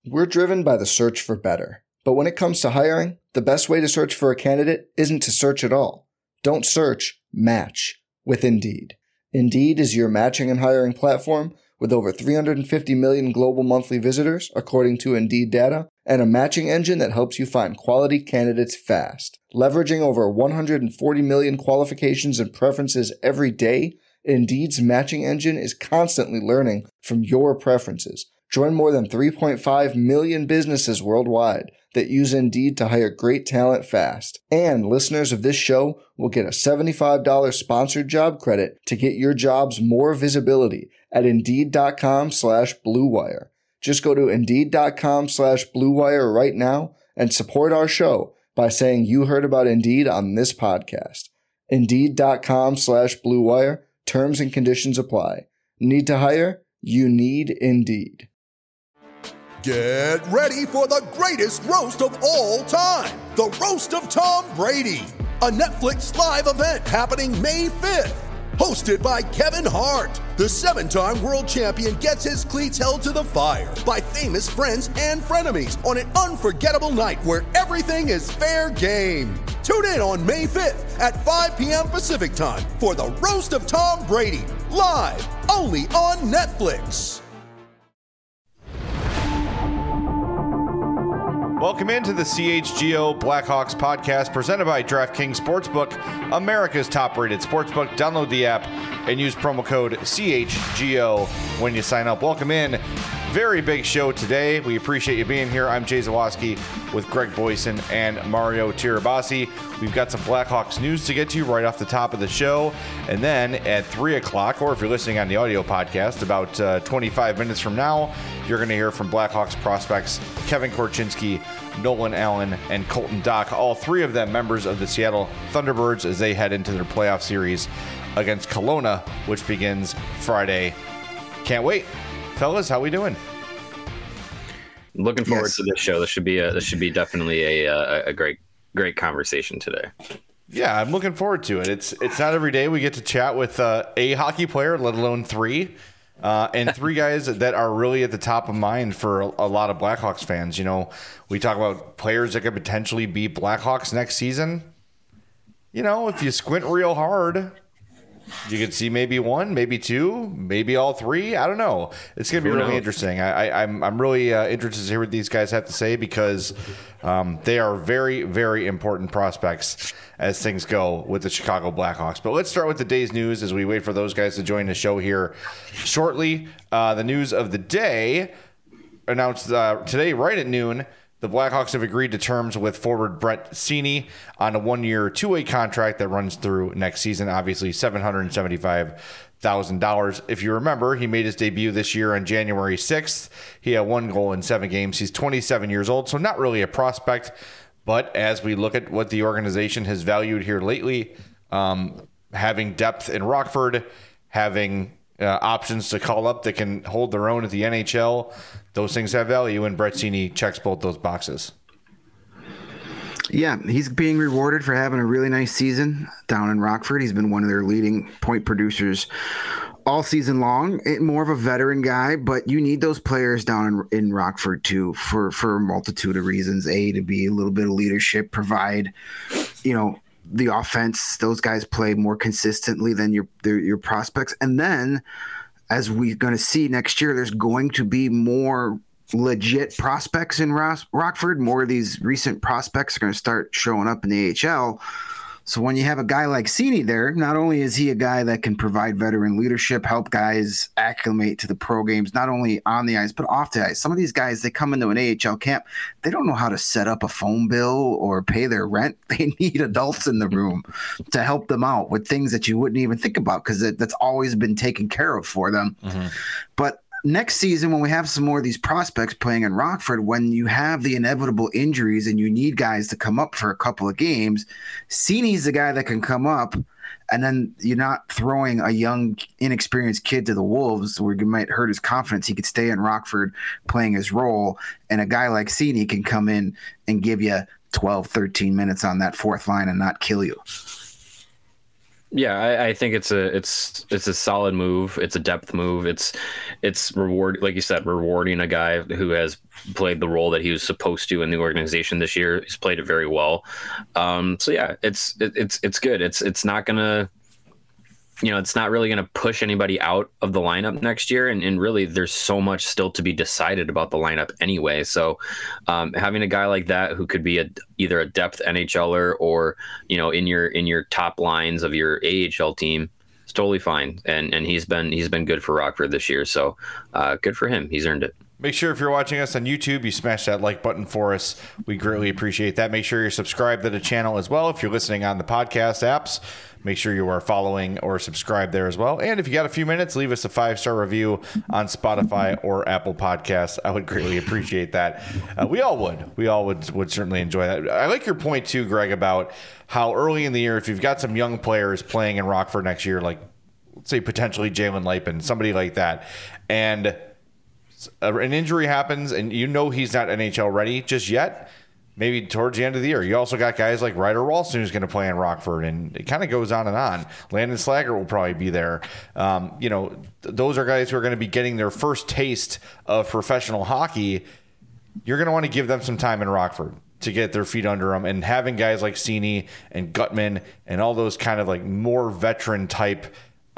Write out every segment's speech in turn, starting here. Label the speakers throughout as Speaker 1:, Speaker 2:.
Speaker 1: We're driven by the search for better. But when it comes to hiring, the best way to search for a candidate isn't to search at all. Don't search, match with Indeed. Indeed is your matching and hiring platform with over 350 million global monthly visitors, according to Indeed data, and a matching engine that helps you find quality candidates fast. Leveraging over 140 million qualifications and preferences every day, Indeed's matching engine is constantly learning from your preferences. Join more than 3.5 million businesses worldwide that use Indeed to hire great talent fast. And listeners of this show will get a $75 sponsored job credit to get your jobs more visibility at Indeed.com/Blue Wire. Just go to Indeed.com/Blue Wire right now and support our show by saying you heard about Indeed on this podcast. Indeed.com/Blue Wire. Terms and conditions apply. Need to hire? You need Indeed.
Speaker 2: Get ready for the greatest roast of all time, the Roast of Tom Brady, a Netflix live event happening May 5th. Hosted by Kevin Hart, the 7-time world champion gets his cleats held to the fire by famous friends and frenemies on an unforgettable night where everything is fair game. Tune in on May 5th at 5 p.m. Pacific time for the Roast of Tom Brady, live only on Netflix.
Speaker 3: Welcome into the CHGO Blackhawks podcast presented by DraftKings Sportsbook, America's top-rated sportsbook. Download the app and use promo code CHGO when you sign up. Welcome in. Very big show today. We appreciate you being here. I'm Jay Zawaski with Greg Boyson and Mario Tirabassi. We've got some Blackhawks news to get to right off the top of the show. And then at 3 o'clock, or if you're listening on the audio podcast, about 25 minutes from now, you're going to hear from Blackhawks prospects Kevin Korchinski, Nolan Allen, and Colton Dach. All three of them members of the Seattle Thunderbirds as they head into their playoff series against Kelowna, which begins Friday. Can't wait. Fellas, how we doing?
Speaker 4: Looking forward to this show. This should be definitely a great conversation today.
Speaker 3: Yeah, I'm looking forward to it. It's not every day we get to chat with a hockey player, let alone three, and three guys that are really at the top of mind for a lot of Blackhawks fans. You know, we talk about players that could potentially be Blackhawks next season. You know, if you squint real hard, you could see maybe one, maybe two, maybe all three. I don't know. It's going to be really interesting. I'm really interested to hear what these guys have to say because they are very, very important prospects as things go with the Chicago Blackhawks. But let's start with the day's news as we wait for those guys to join the show here shortly. The news of the day announced today right at noon. The Blackhawks have agreed to terms with forward Brett Seney on a 1-year, 2-way contract that runs through next season. Obviously, $775,000. If you remember, he made his debut this year on January 6th. He had 1 goal in 7 games. He's 27 years old, so not really a prospect. But as we look at what the organization has valued here lately, having depth in Rockford, having options to call up that can hold their own at the NHL, those things have value, and Brett Seney checks both those boxes.
Speaker 5: Yeah, he's being rewarded for having a really nice season down in Rockford. He's been one of their leading point producers all season long. More of a veteran guy, but you need those players down in Rockford too for a multitude of reasons. To be a little bit of leadership, provide, the offense. Those guys play more consistently than your prospects. And then, as we're going to see next year, there's going to be more legit prospects in Rockford. More of these recent prospects are going to start showing up in the AHL. So when you have a guy like Seney there, not only is he a guy that can provide veteran leadership, help guys acclimate to the pro games, not only on the ice, but off the ice. Some of these guys, they come into an AHL camp, they don't know how to set up a phone bill or pay their rent. They need adults in the room to help them out with things that you wouldn't even think about because that's always been taken care of for them. Mm-hmm. But next season, when we have some more of these prospects playing in Rockford, when you have the inevitable injuries and you need guys to come up for a couple of games, Seney's the guy that can come up, and then you're not throwing a young, inexperienced kid to the Wolves where you might hurt his confidence. He could stay in Rockford playing his role, and a guy like Seney can come in and give you 12, 13 minutes on that fourth line and not kill you.
Speaker 4: Yeah, I think it's a solid move. It's a depth move. It's reward, like you said, rewarding a guy who has played the role that he was supposed to in the organization this year. He's played it very well. So yeah, it's good. It's not gonna, it's not really going to push anybody out of the lineup next year. And really, there's so much still to be decided about the lineup anyway. So having a guy like that who could be either a depth NHLer or, in your top lines of your AHL team, it's totally fine. And he's been good for Rockford this year. So good for him. He's earned it.
Speaker 3: Make sure if you're watching us on YouTube, you smash that like button for us. We greatly appreciate that. Make sure you're subscribed to the channel as well. If you're listening on the podcast apps, make sure you are following or subscribed there as well. And if you got a few minutes, leave us a 5-star review on Spotify or Apple Podcasts. I would greatly appreciate that. We all would. We all would certainly enjoy that. I like your point too, Greg, about how early in the year, if you've got some young players playing in Rockford next year, like let's say potentially Jalen Lipin, somebody like that, and an injury happens and he's not NHL ready just yet, maybe towards the end of the year. You also got guys like Ryder Ralston who's going to play in Rockford, and it kind of goes on and on. Landon Slaggert will probably be there. Those are guys who are going to be getting their first taste of professional hockey. You're going to want to give them some time in Rockford to get their feet under them, and having guys like Cini and Gutman and all those kind of like more veteran type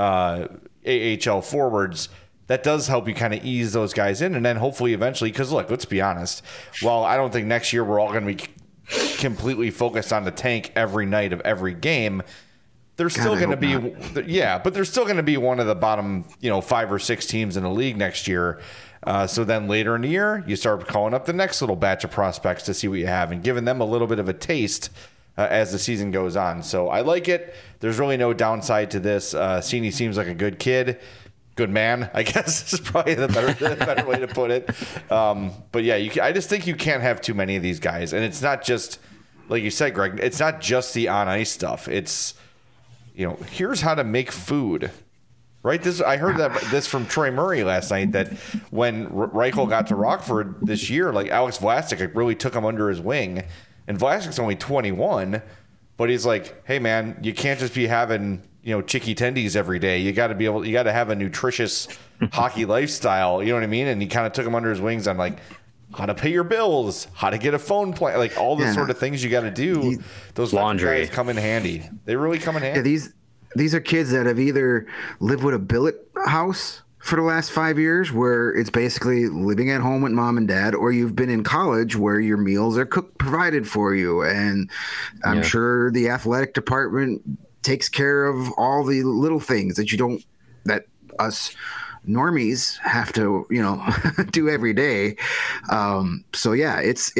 Speaker 3: AHL forwards, that does help you kind of ease those guys in. And then hopefully eventually, because look, let's be honest, while I don't think next year we're all going to be completely focused on the tank every night of every game, there's still going to be, but there's still going to be one of the bottom, 5 or 6 teams in the league next year. So then later in the year, you start calling up the next little batch of prospects to see what you have and giving them a little bit of a taste as the season goes on. So I like it. There's really no downside to this. Cini seems like a good kid. Good man, I guess is probably the better way to put it. But yeah, I just think you can't have too many of these guys. And it's not just, like you said, Greg, it's not just the on-ice stuff. It's, here's how to make food, right? I heard this from Troy Murray last night, that when Reichel got to Rockford this year, like Alex Vlasic really took him under his wing. And Vlasic's only 21, but he's like, hey, man, you can't just be having chicky tendies every day. You got to have a nutritious hockey lifestyle. You know what I mean? And he kind of took him under his wings on like how to pay your bills, how to get a phone plan, like all the sort of things you got to do. Those laundry guys come in handy. They really come in handy.
Speaker 5: Yeah, these are kids that have either lived with a billet house for the last 5 years, where it's basically living at home with mom and dad, or you've been in college where your meals are provided for you. And I'm sure the athletic department takes care of all the little things that us normies have to, do every day. So yeah,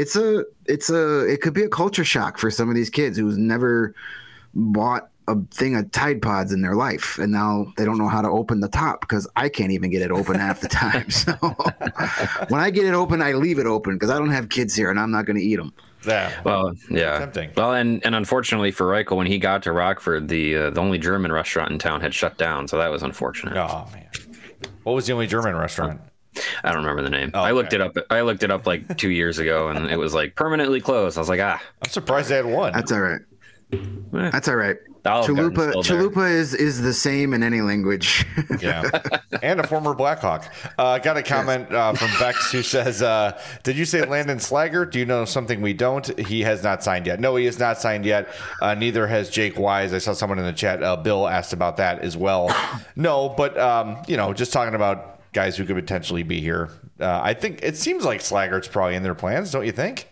Speaker 5: it could be a culture shock for some of these kids who's never bought a thing of Tide Pods in their life, and now they don't know how to open the top, because I can't even get it open half the time. So when I get it open, I leave it open because I don't have kids here and I'm not going to eat them.
Speaker 3: Yeah.
Speaker 4: Well, yeah. Tempting. Well, and unfortunately for Reichel, when he got to Rockford, the only German restaurant in town had shut down, so that was unfortunate.
Speaker 3: Oh man, what was the only German restaurant?
Speaker 4: I don't remember the name.
Speaker 3: Oh, okay.
Speaker 4: I looked it up like 2 years ago, and it was like permanently closed. I was like, I'm
Speaker 3: surprised they had one.
Speaker 5: That's all right. That's all right. Chalupa is the same in any language.
Speaker 3: Yeah, and a former Blackhawk. Got a comment from Bex who says, "Did you say Landon Slaggert? Do you know something we don't? He has not signed yet. No, he has not signed yet. Neither has Jake Wise. I saw someone in the chat. Bill asked about that as well. No, but just talking about guys who could potentially be here. I think it seems like Slaggert's probably in their plans. Don't you think?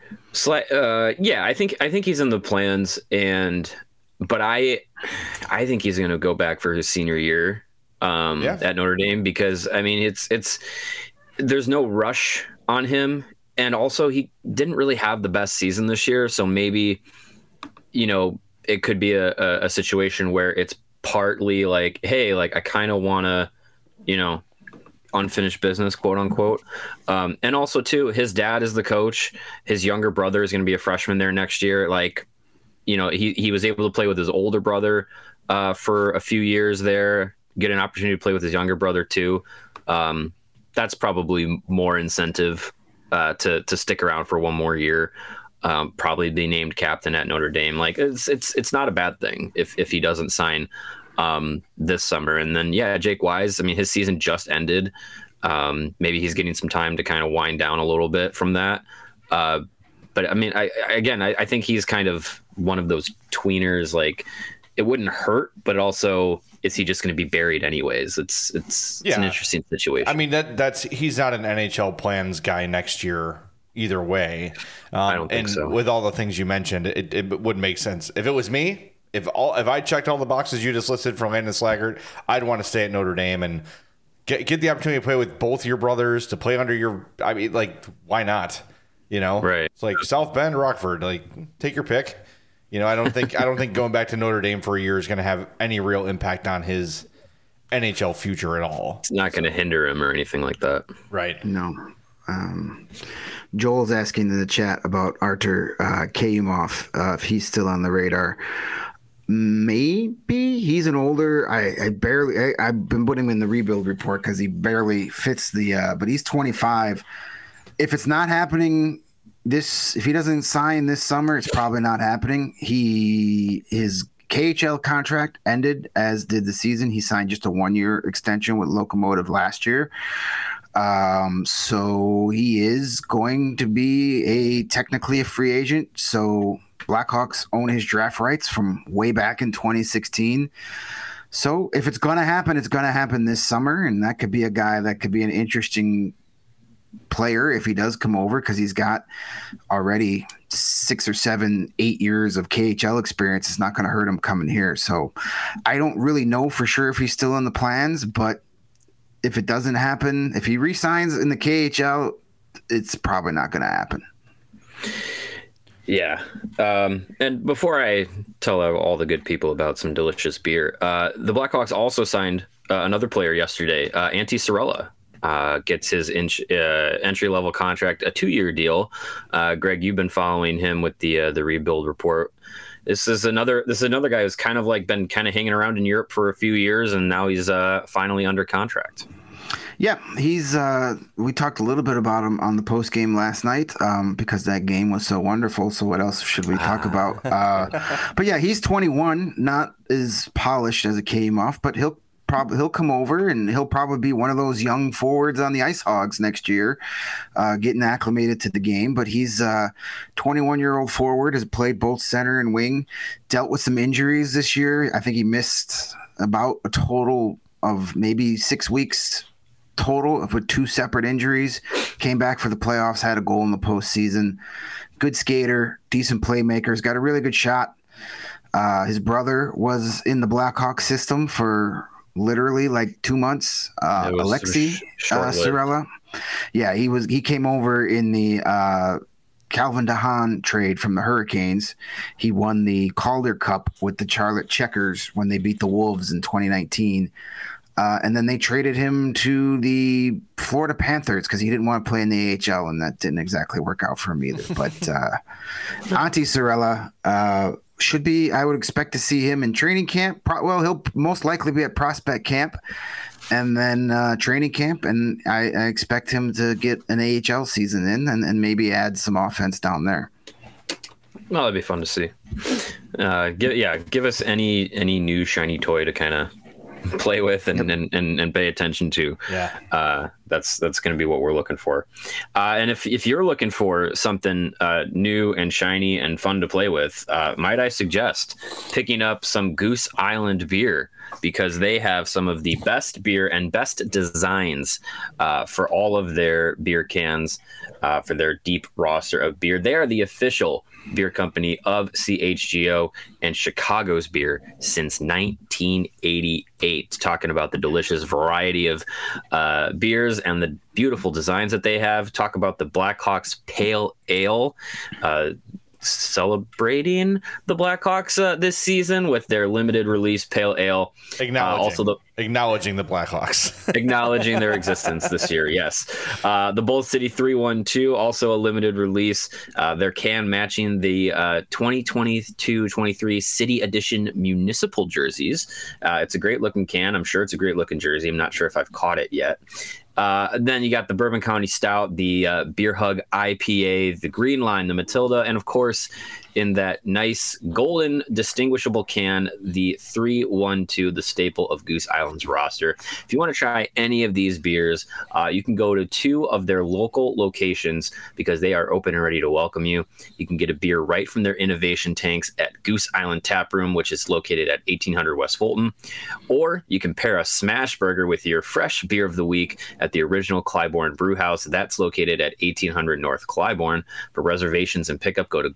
Speaker 4: Yeah, I think he's in the plans, but I think he's going to go back for his senior year at Notre Dame, because I mean it's there's no rush on him, and also he didn't really have the best season this year, so maybe it could be a situation where it's partly like, hey, like I kind of want to unfinished business, quote unquote. And also too, his dad is the coach. His younger brother is going to be a freshman there next year. Like, he was able to play with his older brother for a few years there, get an opportunity to play with his younger brother too. That's probably more incentive to stick around for one more year. probably be named captain at Notre Dame. Like it's not a bad thing if he doesn't sign this summer. And then Jake Wise, I mean, his season just ended. Maybe he's getting some time to kind of wind down a little bit from that. But I mean, I think he's kind of one of those tweeners. Like, it wouldn't hurt, but also, is he just going to be buried anyways? It's an interesting situation.
Speaker 3: I mean, he's not an NHL plans guy next year either way.
Speaker 4: I don't think so.
Speaker 3: With all the things you mentioned, it would make sense. If it was me, if I checked all the boxes you just listed from Landon Slaggert, I'd want to stay at Notre Dame and get the opportunity to play with both your brothers, to play under your. I mean, like, why not? You know,
Speaker 4: right?
Speaker 3: It's like South Bend, Rockford. Like, take your pick. You know, I don't think going back to Notre Dame for a year is going to have any real impact on his NHL future at all.
Speaker 4: It's not going to hinder him or anything like that.
Speaker 3: Right.
Speaker 5: No. Joel's asking in the chat about Artur Kayumov, if he's still on the radar. Maybe. He's an older. I've been putting him in the rebuild report because he barely fits the. But he's 25. If it's not happening if he doesn't sign this summer, it's probably not happening. His KHL contract ended, as did the season. He signed just a 1-year extension with Locomotive last year. So he is going to be technically a free agent. So Blackhawks own his draft rights from way back in 2016. So if it's going to happen, it's going to happen this summer. And that could be a guy that could be an interesting player if he does come over, because he's got already 6 or 7, 8 years of KHL experience. It's not going to hurt him coming here. So I don't really know for sure if he's still in the plans, but if it doesn't happen, if he re-signs in the KHL, it's probably not going to happen.
Speaker 4: Yeah. And before I tell all the good people about some delicious beer, the Blackhawks also signed another player yesterday, Antti Sarella. Gets his entry-level contract, a 2-year deal. Greg, you've been following him with the rebuild report. This is another guy who's kind of like been kind of hanging around in Europe for a few years, and now he's finally under contract.
Speaker 5: Yeah, he's. We talked a little bit about him on the post game last night because that game was so wonderful. So what else should we talk about? But yeah, he's 21, not as polished as a Kayumov, but he'll come over and he'll probably be one of those young forwards on the Ice Hogs next year, getting acclimated to the game. But he's a 21-year-old forward, has played both center and wing, dealt with some injuries this year. I think he missed about a total of maybe 6 weeks total with 2 separate injuries. Came back for the playoffs, had a goal in the postseason. Good skater, decent playmaker, has got a really good shot. His brother was in the Blackhawks system for literally like 2 months. Alexei Sarella. Yeah, he came over in the Calvin DeHaan trade from the Hurricanes. He won the Calder Cup with the Charlotte Checkers when they beat the Wolves in 2019. And then they traded him to the Florida Panthers because he didn't want to play in the AHL, and that didn't exactly work out for him either. But Antti Sarella should be, I would expect to see him in training camp. He'll most likely be at prospect camp and then training camp, and I expect him to get an AHL season in and maybe add some offense down there.
Speaker 4: Well, that'd be fun to see. Give us any new shiny toy to kind of play with and pay attention to. That's going to be what we're looking for. And if you're looking for something new and shiny and fun to play with, might I suggest picking up some Goose Island beer, because they have some of the best beer and best designs for all of their beer cans, for their deep roster of beer. They are the official beer company of CHGO and Chicago's beer since 1988. Talking about the delicious variety of beers and the beautiful designs that they have. Talk about the Blackhawks Pale Ale, celebrating the Blackhawks this season with their limited release Pale Ale.
Speaker 3: Acknowledging the Blackhawks.
Speaker 4: Acknowledging their existence this year, yes. The Bold City 312, also a limited release. Their can matching the 2022-23 City Edition municipal jerseys. It's a great looking can. I'm sure it's a great looking jersey. I'm not sure if I've caught it yet. Then you got the Bourbon County Stout, the Beer Hug IPA, the Green Line, the Matilda, and of course, in that nice golden distinguishable can, the 312, the staple of Goose Island's roster. If you want to try any of these beers, you can go to 2 of their local locations because they are open and ready to welcome you. You can get a beer right from their innovation tanks at Goose Island Tap Room, which is located at 1800 West Fulton. Or you can pair a smash burger with your fresh beer of the week at the original Clybourne Brew House. That's located at 1800 North Clybourne. For reservations and pickup, go to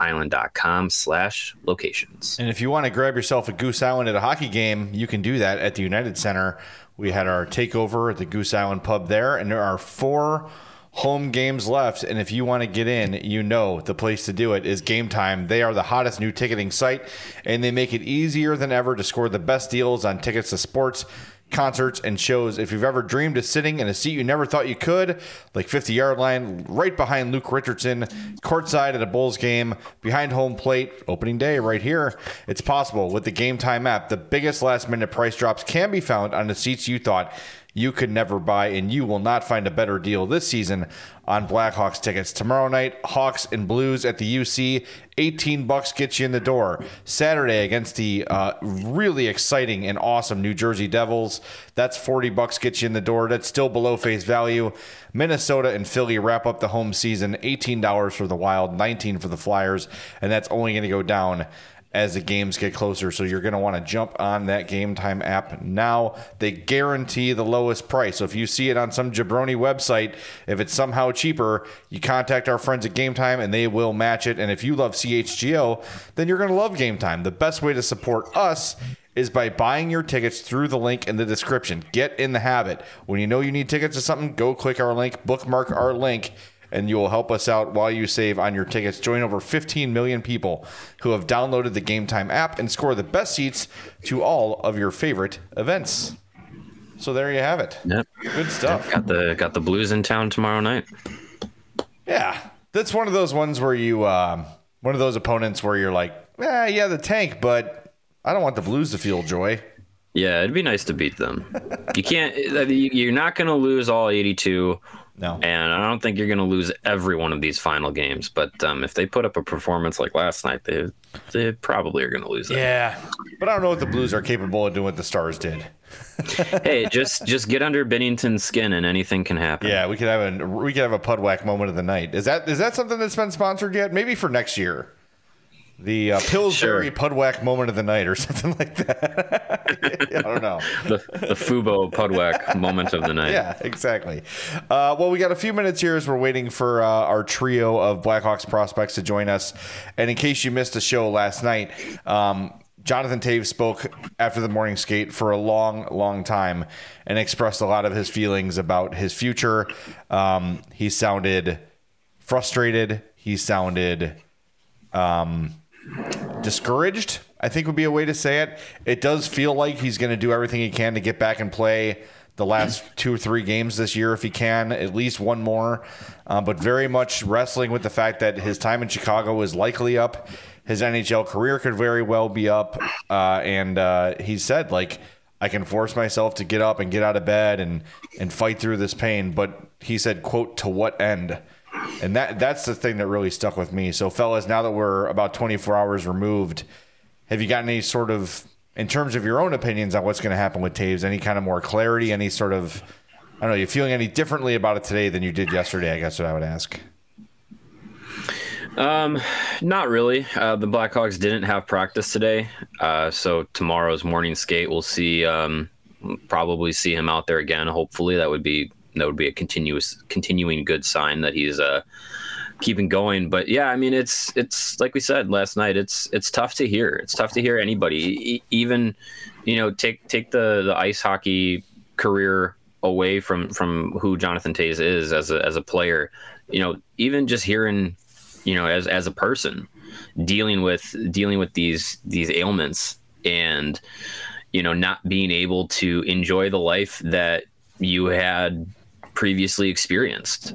Speaker 4: gooseisland.com/locations.
Speaker 3: And if you want to grab yourself a Goose Island at a hockey game, you can do that at the United Center. We had our takeover at the Goose Island pub there, and there are 4 home games left. And if you want to get in, you know the place to do it is Game Time. They are the hottest new ticketing site, and they make it easier than ever to score the best deals on tickets to sports, concerts, and shows. If you've ever dreamed of sitting in a seat you never thought you could, like 50-yard line, right behind Luke Richardson, courtside at a Bulls game, behind home plate, opening day right here, it's possible with the Game Time app. The biggest last-minute price drops can be found on the seats you thought you could never buy, and you will not find a better deal this season on Blackhawks tickets. Tomorrow night, Hawks and Blues at the UC, $18 gets you in the door. Saturday against the really exciting and awesome New Jersey Devils, that's $40 gets you in the door. That's still below face value. Minnesota and Philly wrap up the home season, $18 for the Wild, $19 for the Flyers, and that's only going to go down as the games get closer. So you're going to want to jump on that Game Time app now. They guarantee the lowest price. So if you see it on some jabroni website, if it's somehow cheaper, you contact our friends at Game Time and they will match it. And if you love CHGO, then you're going to love Game Time. The best way to support us is by buying your tickets through the link in the description. Get in the habit. When you know you need tickets to something, go click our link, bookmark our link, and you will help us out while you save on your tickets. Join over 15 million people who have downloaded the Game Time app and score the best seats to all of your favorite events. So there you have it.
Speaker 4: Yep.
Speaker 3: Good stuff.
Speaker 4: Got the Blues in town tomorrow night.
Speaker 3: Yeah, that's one of those ones where you, one of those opponents where you're like, yeah, the tank, but I don't want the Blues to feel joy.
Speaker 4: Yeah, it'd be nice to beat them. You can't. You're not going to lose all 82.
Speaker 3: No.
Speaker 4: And I don't think you're going to lose every one of these final games. But if they put up a performance like last night, they probably are going to lose it.
Speaker 3: Yeah, but I don't know what the Blues are capable of doing what the Stars did.
Speaker 4: Hey, just get under Binnington's skin and anything can happen.
Speaker 3: Yeah, we could have a Pudwack moment of the night. Is that something that's been sponsored yet? Maybe for next year. The Pillsbury Pudwack moment of the night or something like that. I don't know.
Speaker 4: The Fubo Pudwack moment of the night.
Speaker 3: Yeah, exactly. Well, we got a few minutes here as we're waiting for our trio of Blackhawks prospects to join us. And in case you missed the show last night, Jonathan Toews spoke after the morning skate for a long, long time and expressed a lot of his feelings about his future. He sounded frustrated. He sounded discouraged, I think would be a way to say it. It does feel like he's going to do everything he can to get back and play the last 2 or 3 games this year if he can, at least one more. But very much wrestling with the fact that his time in Chicago is likely up. His NHL career could very well be up. And he said, like, I can force myself to get up and get out of bed and fight through this pain. But he said, quote, to what end? And that's the thing that really stuck with me. So, fellas, now that we're about 24 hours removed, have you gotten any sort of, in terms of your own opinions on what's going to happen with Toews, any kind of more clarity, any sort of, I don't know, you feeling any differently about it today than you did yesterday, I guess what I would ask.
Speaker 4: Not really. The Blackhawks didn't have practice today. So tomorrow's morning skate, we'll see, probably see him out there again. Hopefully that would be a continuing good sign that he's keeping going. But yeah, I mean, it's like we said last night, it's tough to hear. It's tough to hear anybody, even, take the ice hockey career away from who Jonathan Toews is as a player, even just hearing, as a person dealing with these ailments and, not being able to enjoy the life that you had previously experienced,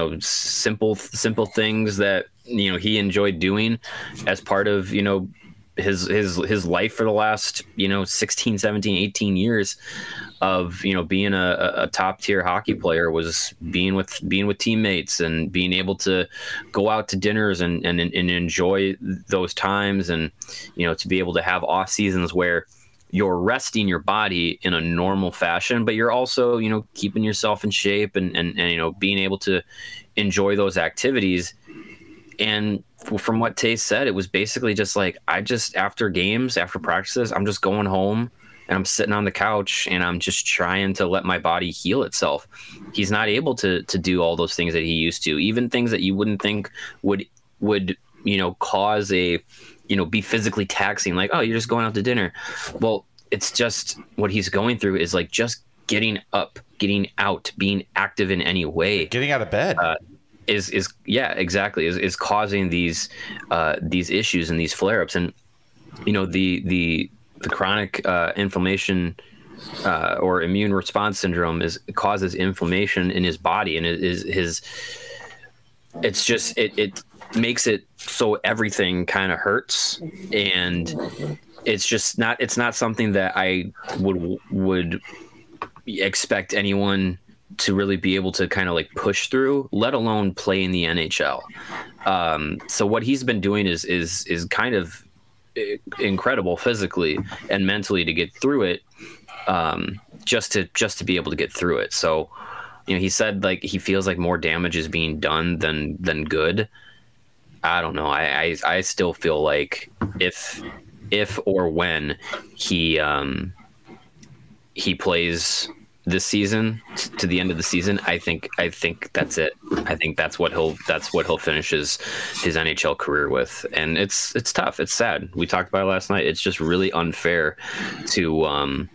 Speaker 4: simple things that, he enjoyed doing as part of, his life for the last 16, 17, 18 years of being a top tier hockey player was being with teammates and being able to go out to dinners and enjoy those times, and to be able to have off seasons where you're resting your body in a normal fashion, but you're also keeping yourself in shape and being able to enjoy those activities. And from what Tays said, it was basically just like, after games, after practices, I'm just going home and I'm sitting on the couch and I'm just trying to let my body heal itself. He's not able to do all those things that he used to, even things that you wouldn't think would cause a, be physically taxing, like, oh, you're just going out to dinner. Well, it's just what he's going through is like just getting up, getting out, being active in any way.
Speaker 3: Getting out of bed.
Speaker 4: Is causing these issues and these flare-ups. And the chronic inflammation or immune response syndrome causes inflammation in his body, and it makes it so everything kind of hurts, and it's not something that I would expect anyone to really be able to kind of like push through, let alone play in the NHL. So what he's been doing is kind of incredible physically and mentally to get through it, just to be able to get through it. So, he said like he feels like more damage is being done than good. I don't know. I still feel like if or when he plays this season to the end of the season, I think that's it. I think that's what he'll finish his NHL career with. And it's tough. It's sad. We talked about it last night. It's just really unfair to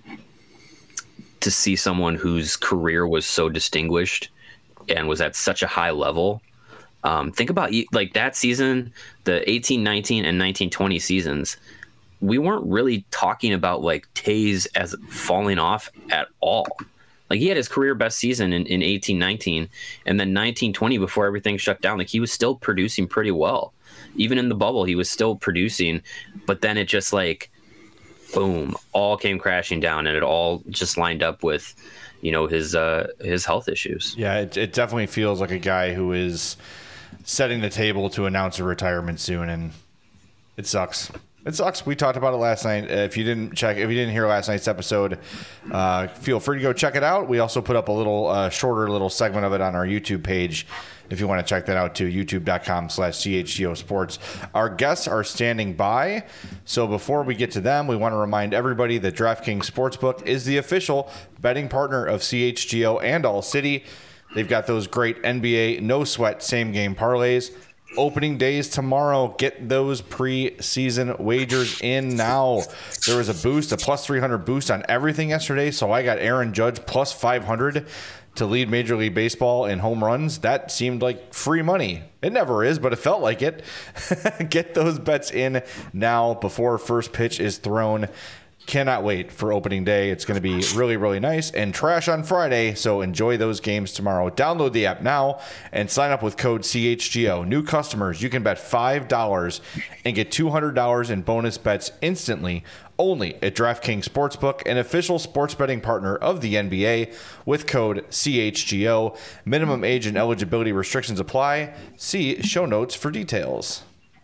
Speaker 4: see someone whose career was so distinguished and was at such a high level. Think about like that season, the 18-19 and 19-20 seasons. We weren't really talking about like Tays as falling off at all. Like he had his career best season in 18-19, and then 19-20 before everything shut down. Like he was still producing pretty well. Even in the bubble, he was still producing, but then it just like, boom, all came crashing down, and it all just lined up with, his health issues.
Speaker 3: Yeah, it definitely feels like a guy who is setting the table to announce a retirement soon, and it sucks. It sucks. We talked about it last night. If you didn't hear last night's episode, feel free to go check it out. We also put up a little shorter little segment of it on our YouTube page if you want to check that out too, youtube.com/CHGO Sports. Our guests are standing by. So before we get to them, we want to remind everybody that DraftKings Sportsbook is the official betting partner of CHGO and All City. They've got those great NBA no sweat same game parlays. Opening days tomorrow. Get those preseason wagers in now. There was a plus 300 boost on everything yesterday, so I got Aaron Judge plus 500 to lead Major League Baseball in home runs. That seemed like free money. It never is, but it felt like it. Get those bets in now before first pitch is thrown. Cannot wait for opening day. It's going to be really, really nice, and trash on Friday, so enjoy those games tomorrow. Download the app now and sign up with code CHGO. New customers, you can bet $5 and get $200 in bonus bets instantly, only at DraftKings Sportsbook, an official sports betting partner of the NBA, with code CHGO. Minimum age and eligibility restrictions apply. See show notes for details.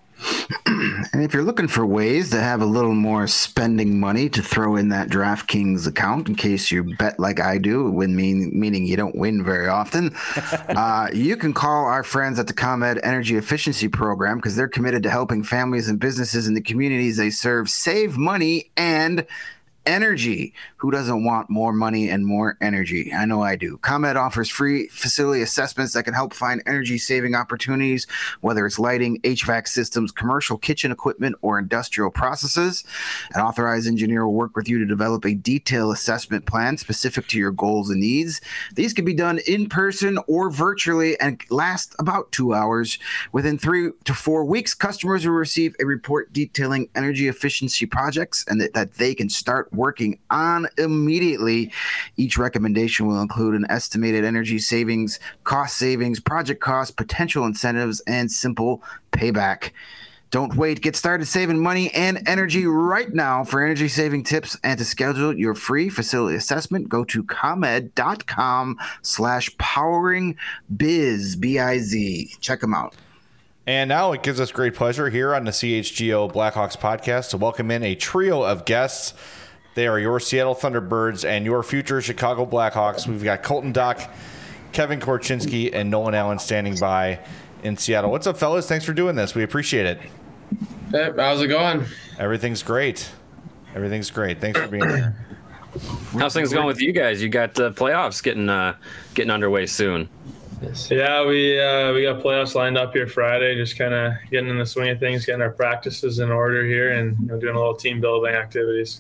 Speaker 5: And if you're looking for ways to have a little more spending money to throw in that DraftKings account in case you bet like I do, meaning you don't win very often, you can call our friends at the ComEd Energy Efficiency Program, because they're committed to helping families and businesses in the communities they serve save money and energy. Who doesn't want more money and more energy? I know I do. ComEd offers free facility assessments that can help find energy saving opportunities, whether it's lighting, HVAC systems, commercial kitchen equipment, or industrial processes. An authorized engineer will work with you to develop a detailed assessment plan specific to your goals and needs. These can be done in person or virtually and last about 2 hours. Within 3 to 4 weeks, customers will receive a report detailing energy efficiency projects and that they can start working on immediately. Each recommendation will include an estimated energy savings, cost savings, project costs, potential incentives, and simple payback. Don't wait. Get started saving money and energy right now. For energy-saving tips and to schedule your free facility assessment, go to ComEd.com/poweringbiz, B-I-Z. Check them out.
Speaker 3: And now it gives us great pleasure here on the CHGO Blackhawks podcast to welcome in a trio of guests. They are your Seattle Thunderbirds and your future Chicago Blackhawks. We've got Colton Dach, Kevin Korchinski, and Nolan Allen standing by in Seattle. What's up, fellas? Thanks for doing this. We appreciate it.
Speaker 6: Hey, how's it going?
Speaker 3: Everything's great. Everything's great. Thanks for being here.
Speaker 4: How's things going with you guys? You got playoffs getting underway soon.
Speaker 7: Yeah, we got playoffs lined up here Friday. Just kind of getting in the swing of things, getting our practices in order here, and doing a little team building activities.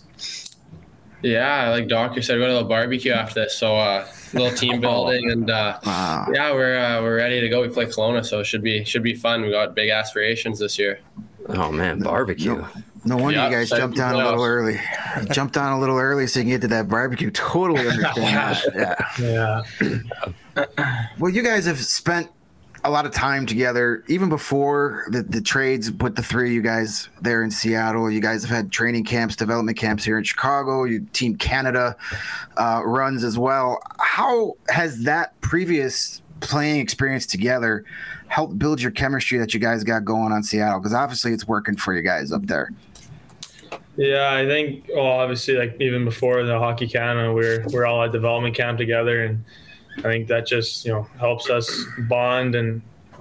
Speaker 6: Yeah, like Doctor said, we're going to a little barbecue after this, so a little team building, and yeah, we're ready to go. We play Kelowna, so it should be fun. We got big aspirations this year.
Speaker 4: Oh man, barbecue!
Speaker 5: No wonder you guys jumped on a little early. You jumped on a little early so you can get to that barbecue. Totally understand that.
Speaker 7: Yeah.
Speaker 5: Well, you guys have spent a lot of time together, even before the trades put the three of you guys there in Seattle. You guys have had training camps, development camps here in Chicago. Your Team Canada runs as well. How has that previous playing experience together helped build your chemistry that you guys got going on Seattle? Because obviously it's working for you guys up there.
Speaker 7: Yeah, I think, well, obviously, like even before the Hockey Canada, we're all at development camp together, and I think that just helps us bond. And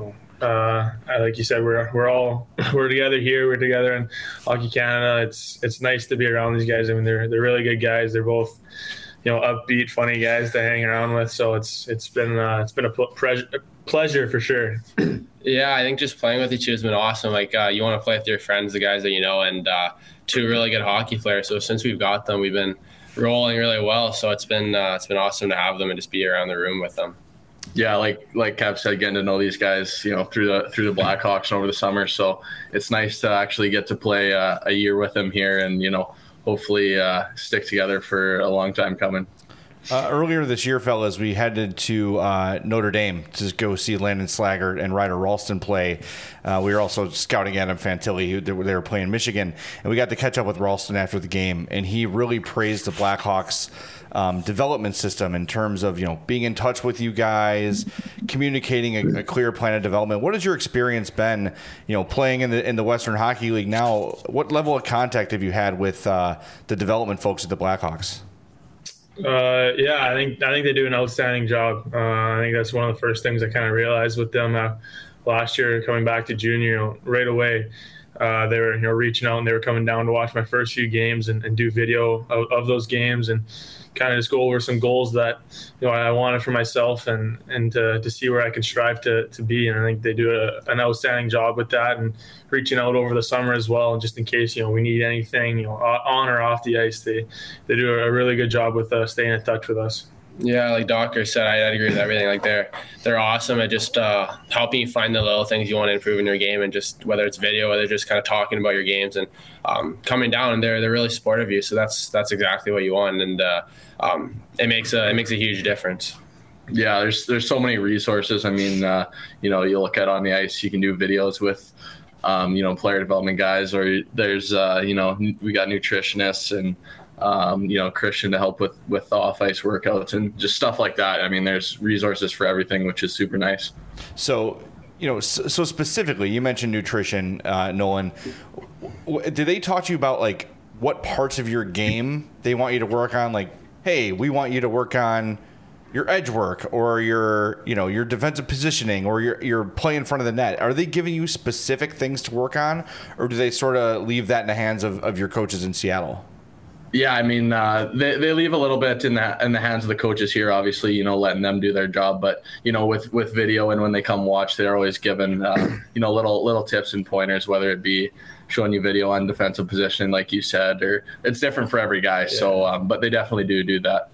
Speaker 7: like you said, we're together here. We're together in Hockey Canada. It's nice to be around these guys. I mean, they're really good guys. They're both upbeat, funny guys to hang around with. So it's been a pleasure for sure.
Speaker 6: Yeah, I think just playing with each other has been awesome. Like you want to play with your friends, the guys that you know, and two really good hockey players. So since we've got them, we've been rolling really well. So it's been awesome to have them and just be around the room with them.
Speaker 8: Yeah, like Kev said, getting to know these guys, through the Blackhawks and over the summer. So it's nice to actually get to play a year with them here, and hopefully stick together for a long time coming.
Speaker 3: Earlier this year, fellas, we headed to Notre Dame to go see Landon Slaggert and Ryder Ralston play. We were also scouting Adam Fantilli. They were playing Michigan, and we got to catch up with Ralston after the game, and he really praised the Blackhawks development system in terms of being in touch with you guys, communicating a clear plan of development. What has your experience been playing in the Western Hockey League now? What level of contact have you had with the development folks at the Blackhawks?
Speaker 7: Yeah, I think they do an outstanding job. I think that's one of the first things I kind of realized with them last year, coming back to junior. Right away, they were reaching out, and they were coming down to watch my first few games and do video of those games, and kind of just go over some goals that I wanted for myself and to see where I can strive to be. And I think they do an outstanding job with that, and reaching out over the summer as well, just in case we need anything on or off the ice. They do a really good job with staying in touch with us.
Speaker 6: Yeah, like Doctor said, I agree with everything. Like they're awesome at just helping you find the little things you want to improve in your game, and just whether it's video, whether just kind of talking about your games and coming down, and they're really supportive of you. So that's exactly what you want, and it makes a huge difference.
Speaker 8: Yeah, there's so many resources. I mean, you look at on the ice, you can do videos with player development guys, or there's we got nutritionists and Christian to help with the off-ice workouts and just stuff like that. I mean, there's resources for everything, which is super nice.
Speaker 3: So, so specifically, you mentioned nutrition, Nolan. Did they talk to you about like what parts of your game they want you to work on? Like, hey, we want you to work on your edge work, or your defensive positioning, or your play in front of the net. Are they giving you specific things to work on, or do they sort of leave that in the hands of your coaches in Seattle?
Speaker 8: Yeah, I mean, they leave a little bit in the hands of the coaches here, obviously, letting them do their job. But, with video, and when they come watch, they're always given, little tips and pointers, whether it be showing you video on defensive position, like you said, or it's different for every guy. Yeah. So, but they definitely do that.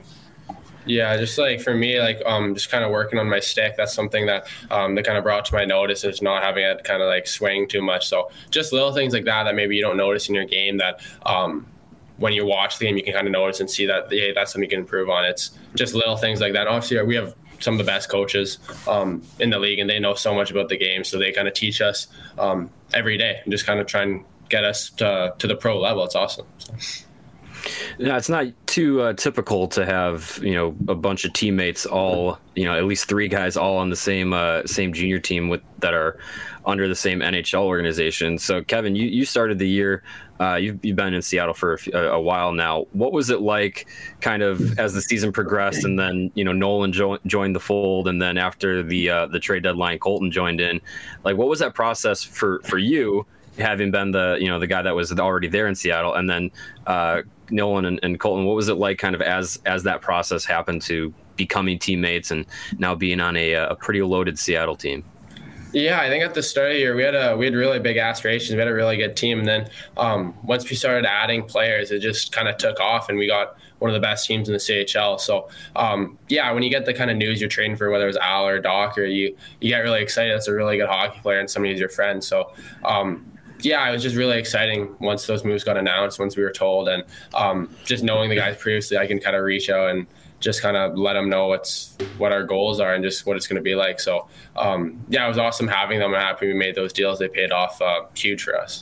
Speaker 6: Yeah, just like for me, like just kind of working on my stick. That's something that that kind of brought to my notice, is not having it kind of like swing too much. So just little things like that maybe you don't notice in your game that when you watch the game, you can kind of notice and see that, hey, that's something you can improve on. It's just little things like that. Obviously, we have some of the best coaches in the league, and they know so much about the game. So they kind of teach us every day and just kind of try and get us to the pro level. It's awesome. So.
Speaker 4: Yeah, it's not too typical to have, you know, a bunch of teammates all, you know, at least 3 guys all on the same junior team that are under the same NHL organization. So Kevin, you started the year, you've been in Seattle for a while now. What was it like kind of as the season progressed, and then, you know, Nolan joined the fold, and then after the trade deadline, Colton joined in? Like, what was that process for you, having been the guy that was already there in Seattle, and then Nolan and Colton, what was it like kind of as that process happened to becoming teammates and now being on a pretty loaded Seattle team?
Speaker 6: Yeah, I think at the start of the year, we had really big aspirations. We had a really good team. And then once we started adding players, it just kind of took off, and we got one of the best teams in the CHL. So, when you get the kind of news you're trading for, whether it's Al or Doc, or you get really excited. That's a really good hockey player, and somebody's your friend. So, it was just really exciting once those moves got announced, once we were told, and just knowing the guys previously, I can kind of reach out and just kind of let them know what our goals are and just what it's going to be like. So, it was awesome having them. I'm happy we made those deals. They paid off huge for us.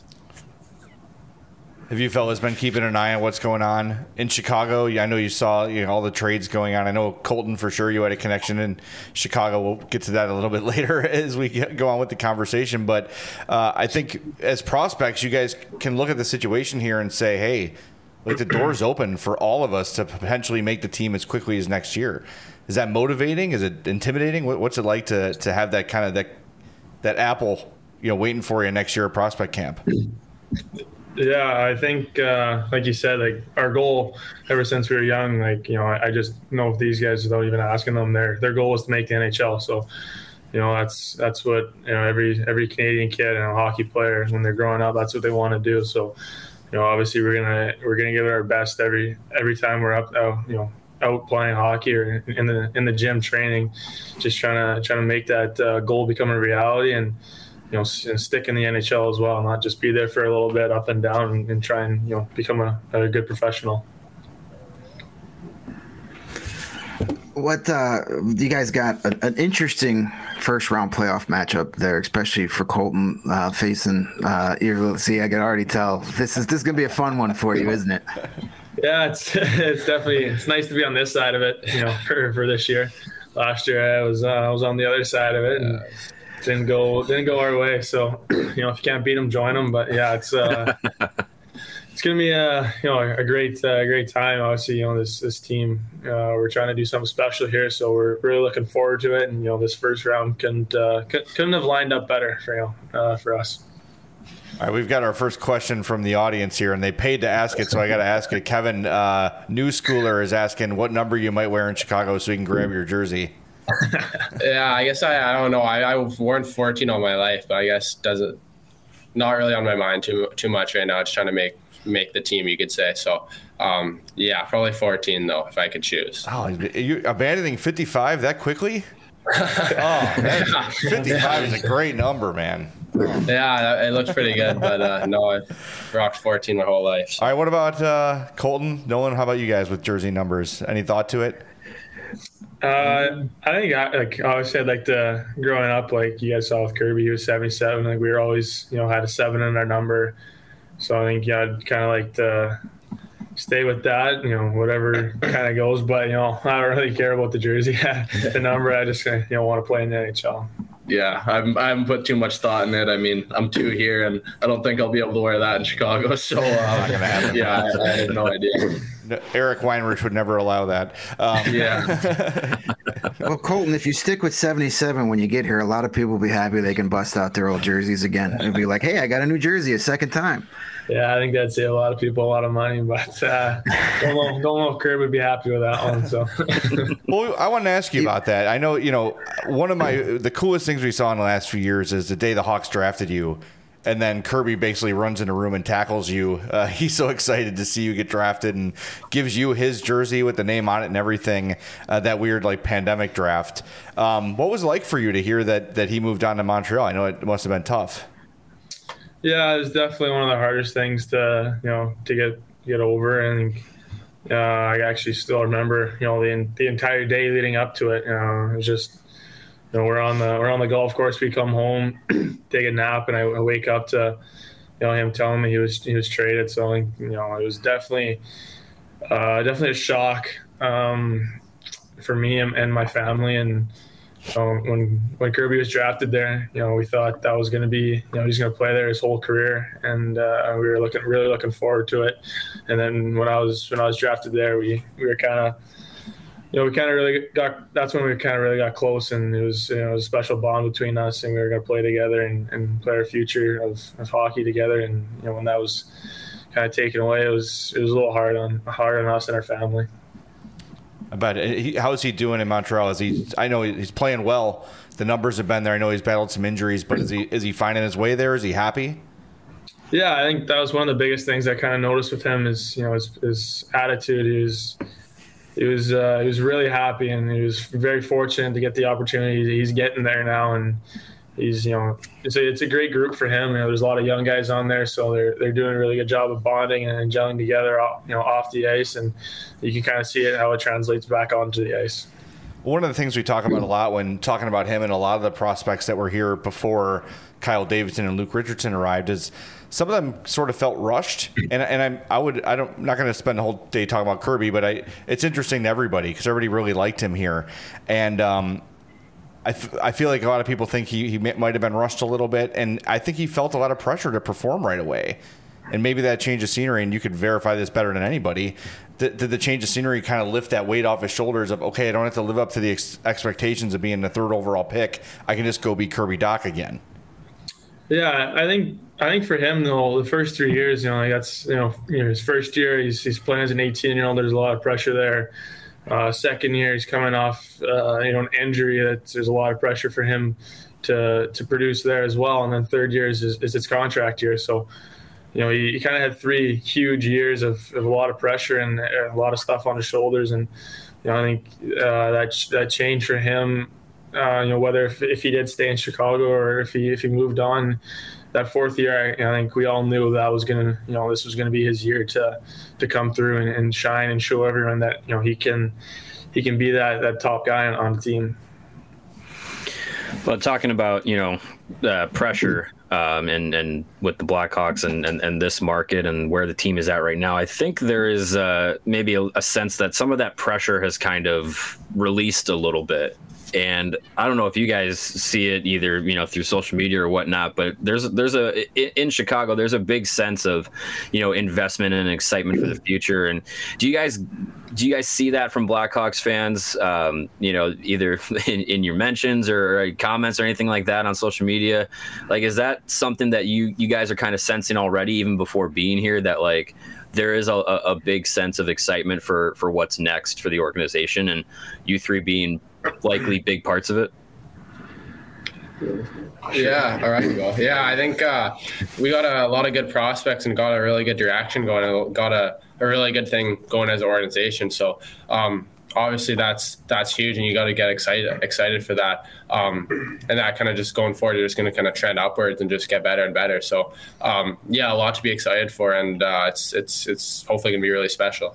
Speaker 3: Have you fellas been keeping an eye on what's going on in Chicago? I know you saw all the trades going on. I know Colton, for sure, you had a connection in Chicago. We'll get to that a little bit later as we go on with the conversation. But I think as prospects, you guys can look at the situation here and say, hey, like, the door's open for all of us to potentially make the team as quickly as next year. Is that motivating? Is it intimidating? What's it like to have that kind of that apple, waiting for you next year at prospect camp?
Speaker 7: Yeah, I think, like you said, like, our goal ever since we were young, I just know if these guys, without even asking them, their goal is to make the NHL. So, that's what, every Canadian kid and a hockey player, when they're growing up, that's what they want to do. So, obviously we're gonna give it our best every time we're out playing hockey or in the gym training, just trying to make that goal become a reality, and and stick in the NHL as well, not just be there for a little bit up and down, and try and become a good professional.
Speaker 5: What you guys got an interesting first round playoff matchup there, especially for Colton facing. See, I can already tell this is gonna be a fun one for you, isn't it?
Speaker 7: Yeah, it's definitely nice to be on this side of it. For this year. Last year I was on the other side of it, and didn't go our way. So if you can't beat them, join them. But yeah, it's gonna be a great time. Obviously, this team, we're trying to do something special here, so we're really looking forward to it. And this first round couldn't have lined up better for us.
Speaker 3: All right, we've got our first question from the audience here, and they paid to ask it, so I got to ask it. Kevin, New Schooler is asking what number you might wear in Chicago so he can grab your jersey.
Speaker 6: Yeah, I guess I don't know. I've worn 14 all my life, but I guess not really on my mind too much right now. Just trying to make the team, you could say. So, probably 14 though, if I could choose.
Speaker 3: Oh, you abandoning 55 that quickly? 55 is a great number, man.
Speaker 6: Yeah, it looks pretty good, but no, I've rocked 14 my whole life. So.
Speaker 3: All right, what about Colton, Nolan? How about you guys with jersey numbers? Any thought to it?
Speaker 7: I think obviously I'd like to, growing up, like you guys saw with Kirby, he was 77. Like we were always, had a 7 in our number. So I think, I'd kind of like to stay with that, whatever kind of goes. But, I don't really care about the jersey, the number. I just, want to play in the NHL.
Speaker 8: Yeah, I haven't put too much thought in it. I mean, I'm 2 here, and I don't think I'll be able to wear that in Chicago. So, I have no idea.
Speaker 3: Eric Weinrich would never allow that.
Speaker 5: Well, Colton, if you stick with 77 when you get here, a lot of people will be happy they can bust out their old jerseys again and be like, hey, I got a new jersey a second time.
Speaker 7: Yeah, I think that'd save a lot of people a lot of money, but don't know if Kirby would be happy with that one. So,
Speaker 3: well, I want to ask you about that. I know, one of the coolest things we saw in the last few years is the day the Hawks drafted you, and then Kirby basically runs in a room and tackles you. He's so excited to see you get drafted and gives you his jersey with the name on it and everything. That weird pandemic draft. What was it like for you to hear that he moved on to Montreal? I know it must have been tough.
Speaker 7: Yeah, it was definitely one of the hardest things to get over, and I actually still remember, the entire day leading up to it. It was just, we're on the golf course. We come home, take a nap, and I wake up to, him telling me he was traded. So it was definitely a shock for me and my family. And when Kirby was drafted there, we thought that was going to be, he's going to play there his whole career, and we were really looking forward to it. And then when I was drafted there, we were kind of, that's when we kind of really got close, and it was, a special bond between us, and we were going to play together and play our future of hockey together. And when that was kind of taken away, it was a little hard on us and our family.
Speaker 3: But how is he doing in Montreal? I know he's playing well. The numbers have been there. I know he's battled some injuries, but is he finding his way there? Is he happy?
Speaker 7: Yeah, I think that was one of the biggest things I kind of noticed with him is, his attitude. He was really happy, and he was very fortunate to get the opportunity. He's getting there now, and he's, it's a great group for him. There's a lot of young guys on there, so they're doing a really good job of bonding and gelling together, off the ice, and you can kind of see it how it translates back onto the ice.
Speaker 3: One of the things we talk about a lot when talking about him and a lot of the prospects that were here before Kyle Davidson and Luke Richardson arrived is some of them sort of felt rushed. And I'm not going to spend the whole day talking about Kirby, but it's interesting to everybody because everybody really liked him here. And I feel like a lot of people think he might have been rushed a little bit, and I think he felt a lot of pressure to perform right away. And maybe that change of scenery, and you could verify this better than anybody, did the change of scenery kind of lift that weight off his shoulders of, okay, I don't have to live up to the expectations of being the third overall pick. I can just go be Kirby Dach again.
Speaker 7: Yeah, I think for him though, the first 3 years, that's his first year, he's playing as an 18-year-old. There's a lot of pressure there. Second year, he's coming off an injury. There's a lot of pressure for him to produce there as well. And then third year is his contract year. So he kind of had 3 huge years of a lot of pressure and a lot of stuff on his shoulders. And I think that change for him. Whether if he did stay in Chicago or if he moved on, that fourth year, I think we all knew that was this was gonna be his year to come through and shine and show everyone that he can be that top guy on the team.
Speaker 4: Well, talking about pressure and with the Blackhawks and this market and where the team is at right now, I think there is maybe a sense that some of that pressure has kind of released a little bit. And I don't know if you guys see it either, through social media or whatnot, but in Chicago, there's a big sense of, investment and excitement for the future. And do you guys see that from Blackhawks fans, either in your mentions or comments or anything like that on social media? Like, is that something that you guys are kind of sensing already, even before being here, that like there is a big sense of excitement for what's next for the organization, and you three being likely big parts of it?
Speaker 6: Yeah, all right. Well, yeah, I think we got a lot of good prospects and got a really good direction going, and got a really good thing going as an organization. So obviously that's huge, and you got to get excited for that. And that kind of just going forward, you're just going to kind of trend upwards and just get better and better. So yeah, a lot to be excited for, and it's hopefully going to be really special.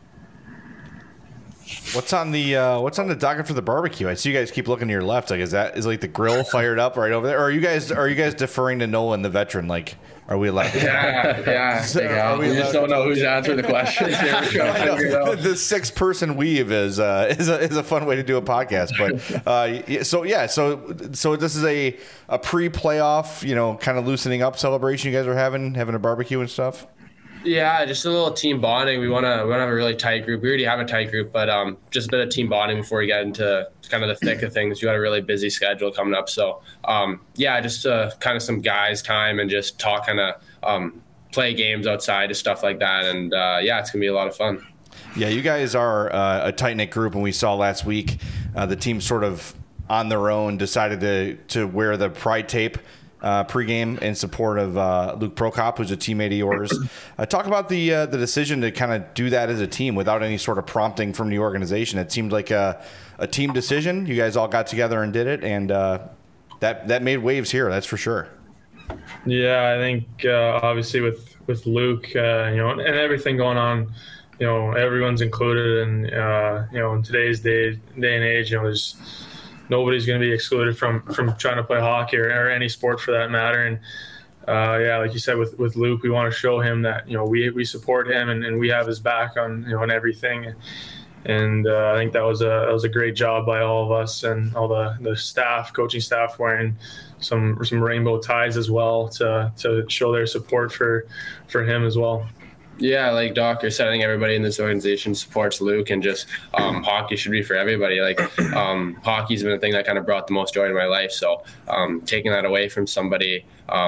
Speaker 3: What's on the docket for the barbecue? I see you guys keep looking to your left. Like, is like the grill fired up right over there? Or are you guys deferring to Nolan, the veteran? Like, are we allowed?
Speaker 8: Yeah. We just don't know who's answering the questions.
Speaker 3: The 6-person weave is a fun way to do a podcast. But so this is a pre-playoff, kind of loosening up celebration you guys are having a barbecue and stuff.
Speaker 6: Yeah, just a little team bonding. We want to have a really tight group. We already have a tight group, but just a bit of team bonding before we get into kind of the thick of things. You got a really busy schedule coming up, so just kind of some guys' time and just talk, kind of play games outside and stuff like that. And it's gonna be a lot of fun.
Speaker 3: Yeah, you guys are a tight knit group, and we saw last week the team sort of on their own decided to wear the pride tape pregame in support of Luke Prokop, who's a teammate of yours. Talk about the decision to kind of do that as a team without any sort of prompting from the organization. It seemed like a team decision. You guys all got together and did it, and that made waves here. That's for sure.
Speaker 7: Yeah, I think obviously with Luke, and everything going on everyone's included, and in today's day and age, there's nobody's going to be excluded from trying to play hockey or any sport for that matter. And like you said, with Luke, we want to show him that we support him and we have his back on everything. And I think that was a great job by all of us and all the staff, coaching staff, wearing some rainbow ties as well to show their support for him as well.
Speaker 6: Yeah, like Doctor said, I think everybody in this organization supports Luke, and just hockey should be for everybody. Like hockey's been the thing that kind of brought the most joy to my life. So taking that away from somebody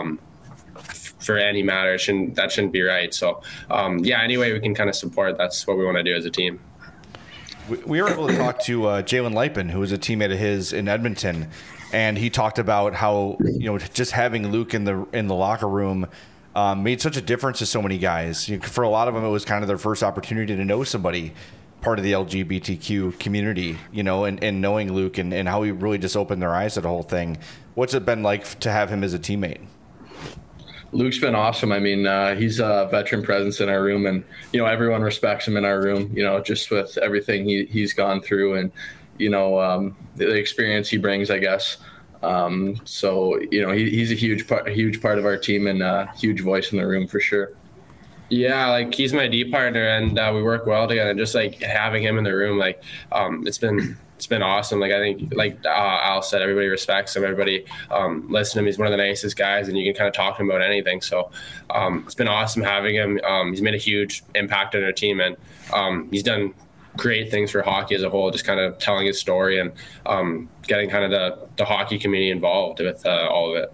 Speaker 6: for any matter, that shouldn't be right. So any way we can kind of support, that's what we want to do as a team.
Speaker 3: We were able to talk to Jalen Lipin, who was a teammate of his in Edmonton, and he talked about how just having Luke in the locker room made such a difference to so many guys. For a lot of them, it was kind of their first opportunity to know somebody part of the LGBTQ community, and knowing Luke and how he really just opened their eyes to the whole thing. What's it been like to have him as a teammate?
Speaker 8: Luke's been awesome. I mean, he's a veteran presence in our room, and everyone respects him in our room. Just with everything he's gone through, and the experience he brings, I guess. So he's a huge part of our team and a huge voice in the room for sure.
Speaker 6: Yeah, like he's my D partner, and we work well together. And just like having him in the room, like it's been awesome. Like I think, like Al said, everybody respects him. Everybody listens to him. He's one of the nicest guys, and you can kind of talk to him about anything. So it's been awesome having him. He's made a huge impact on our team, and he's done great things for hockey as a whole, just kind of telling his story and getting kind of the hockey community involved with all of it.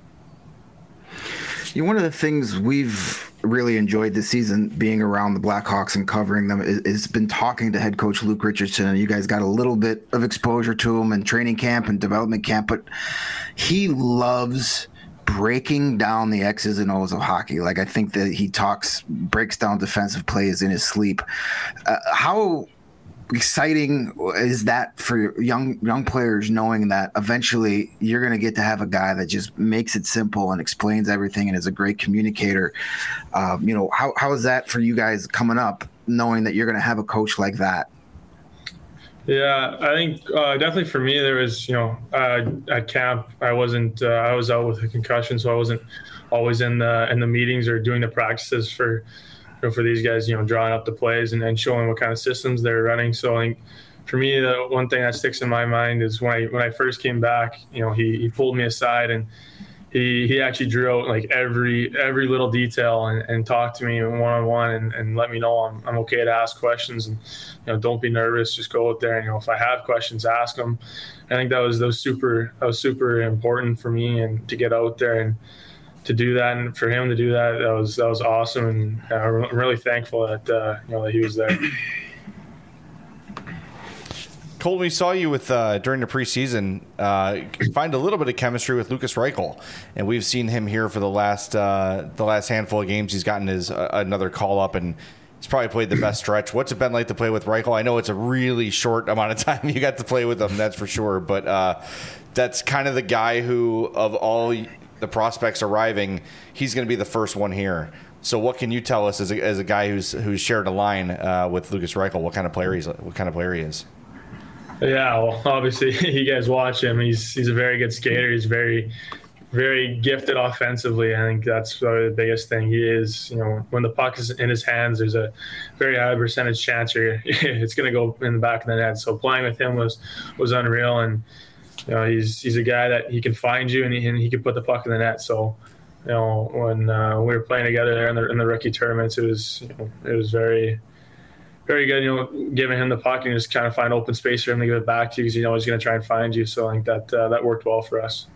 Speaker 5: One of the things we've really enjoyed this season being around the Blackhawks and covering them is been talking to head coach Luke Richardson. And you guys got a little bit of exposure to him in training camp and development camp, but he loves breaking down the X's and O's of hockey. Like, I think that he breaks down defensive plays in his sleep. How exciting is that for young players, knowing that eventually you're going to get to have a guy that just makes it simple and explains everything and is a great communicator? How is that for you guys coming up, knowing that you're going to have a coach like that?
Speaker 7: Yeah, I think definitely for me, there was, at camp, I was out with a concussion, so I wasn't always in the meetings or doing the practices for these guys, drawing up the plays and showing what kind of systems they're running. So I think for me, the one thing that sticks in my mind is when I first came back, he pulled me aside and he actually drew out like every little detail and talked to me one-on-one and let me know I'm okay to ask questions, and don't be nervous, just go out there and if I have questions, ask them. I think that was super important for me, and to get out there and to do that, and for him to do that, that was awesome, and I'm really thankful that that he was there.
Speaker 3: Colton, we saw you with during the preseason find a little bit of chemistry with Lukas Reichel, and we've seen him here for the last handful of games. He's gotten his another call up, and he's probably played the best stretch. What's it been like to play with Reichel? I know it's a really short amount of time you got to play with him, that's for sure, but that's kind of the guy who, of all the prospects arriving, he's going to be the first one here. So what can you tell us as a guy who's shared a line with Lukas Reichel? What kind of player he is?
Speaker 7: Yeah, well, obviously you guys watch him. He's a very good skater. He's very, very gifted offensively. I think that's probably the biggest thing. He is, when the puck is in his hands, there's a very high percentage chance it's going to go in the back of the net. So playing with him was unreal, and he's a guy that he can find you and he can put the puck in the net. So, when we were playing together there in the rookie tournaments, it was very, very good, giving him the puck and just kind of find open space for him to give it back to you, because he's going to try and find you. So I think that worked well for us.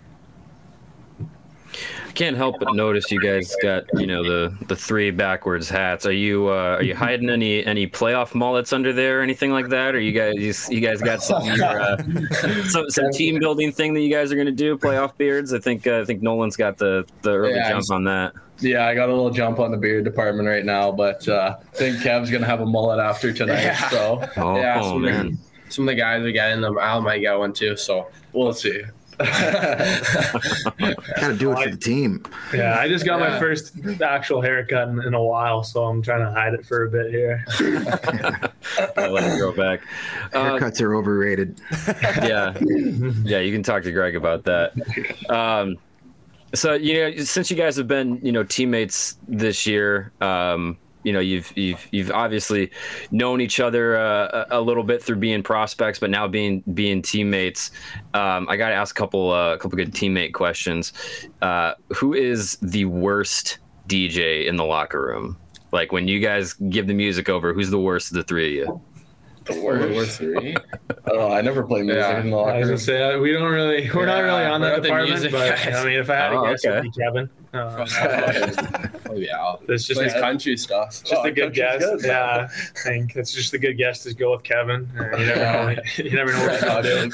Speaker 4: I can't help but notice you guys got the three backwards hats. Are you hiding any playoff mullets under there or anything like that? Or you guys got some team building thing that you guys are going to do, playoff beards? I think Nolan's got the early jump on that.
Speaker 8: Yeah, I got a little jump on the beard department right now, but I think Kev's going to have a mullet after tonight. Yeah. So
Speaker 4: man.
Speaker 6: Some of the guys we got in them, Al might get one too. So
Speaker 8: we'll see.
Speaker 5: Gotta do it for the team.
Speaker 7: Yeah, I just got my first actual haircut in a while, so I'm trying to hide it for a bit here.
Speaker 4: I'll let it grow back.
Speaker 5: Haircuts are overrated.
Speaker 4: Yeah, you can talk to Greg about that. So since you guys have been teammates this year, you've obviously known each other a little bit through being prospects, but now being teammates. I got to ask a couple good teammate questions. Who is the worst DJ in the locker room? Like when you guys give the music over, who's the worst of the three of you?
Speaker 8: The worst three? I never play music in the locker room.
Speaker 7: I was gonna say we're not really on that department, but I mean, if I had to guess, it'd be Kevin.
Speaker 6: It's just
Speaker 7: plays
Speaker 6: country stuff.
Speaker 7: Just a good guess. I think it's just a good guess to go with Kevin. You never know what he's doing.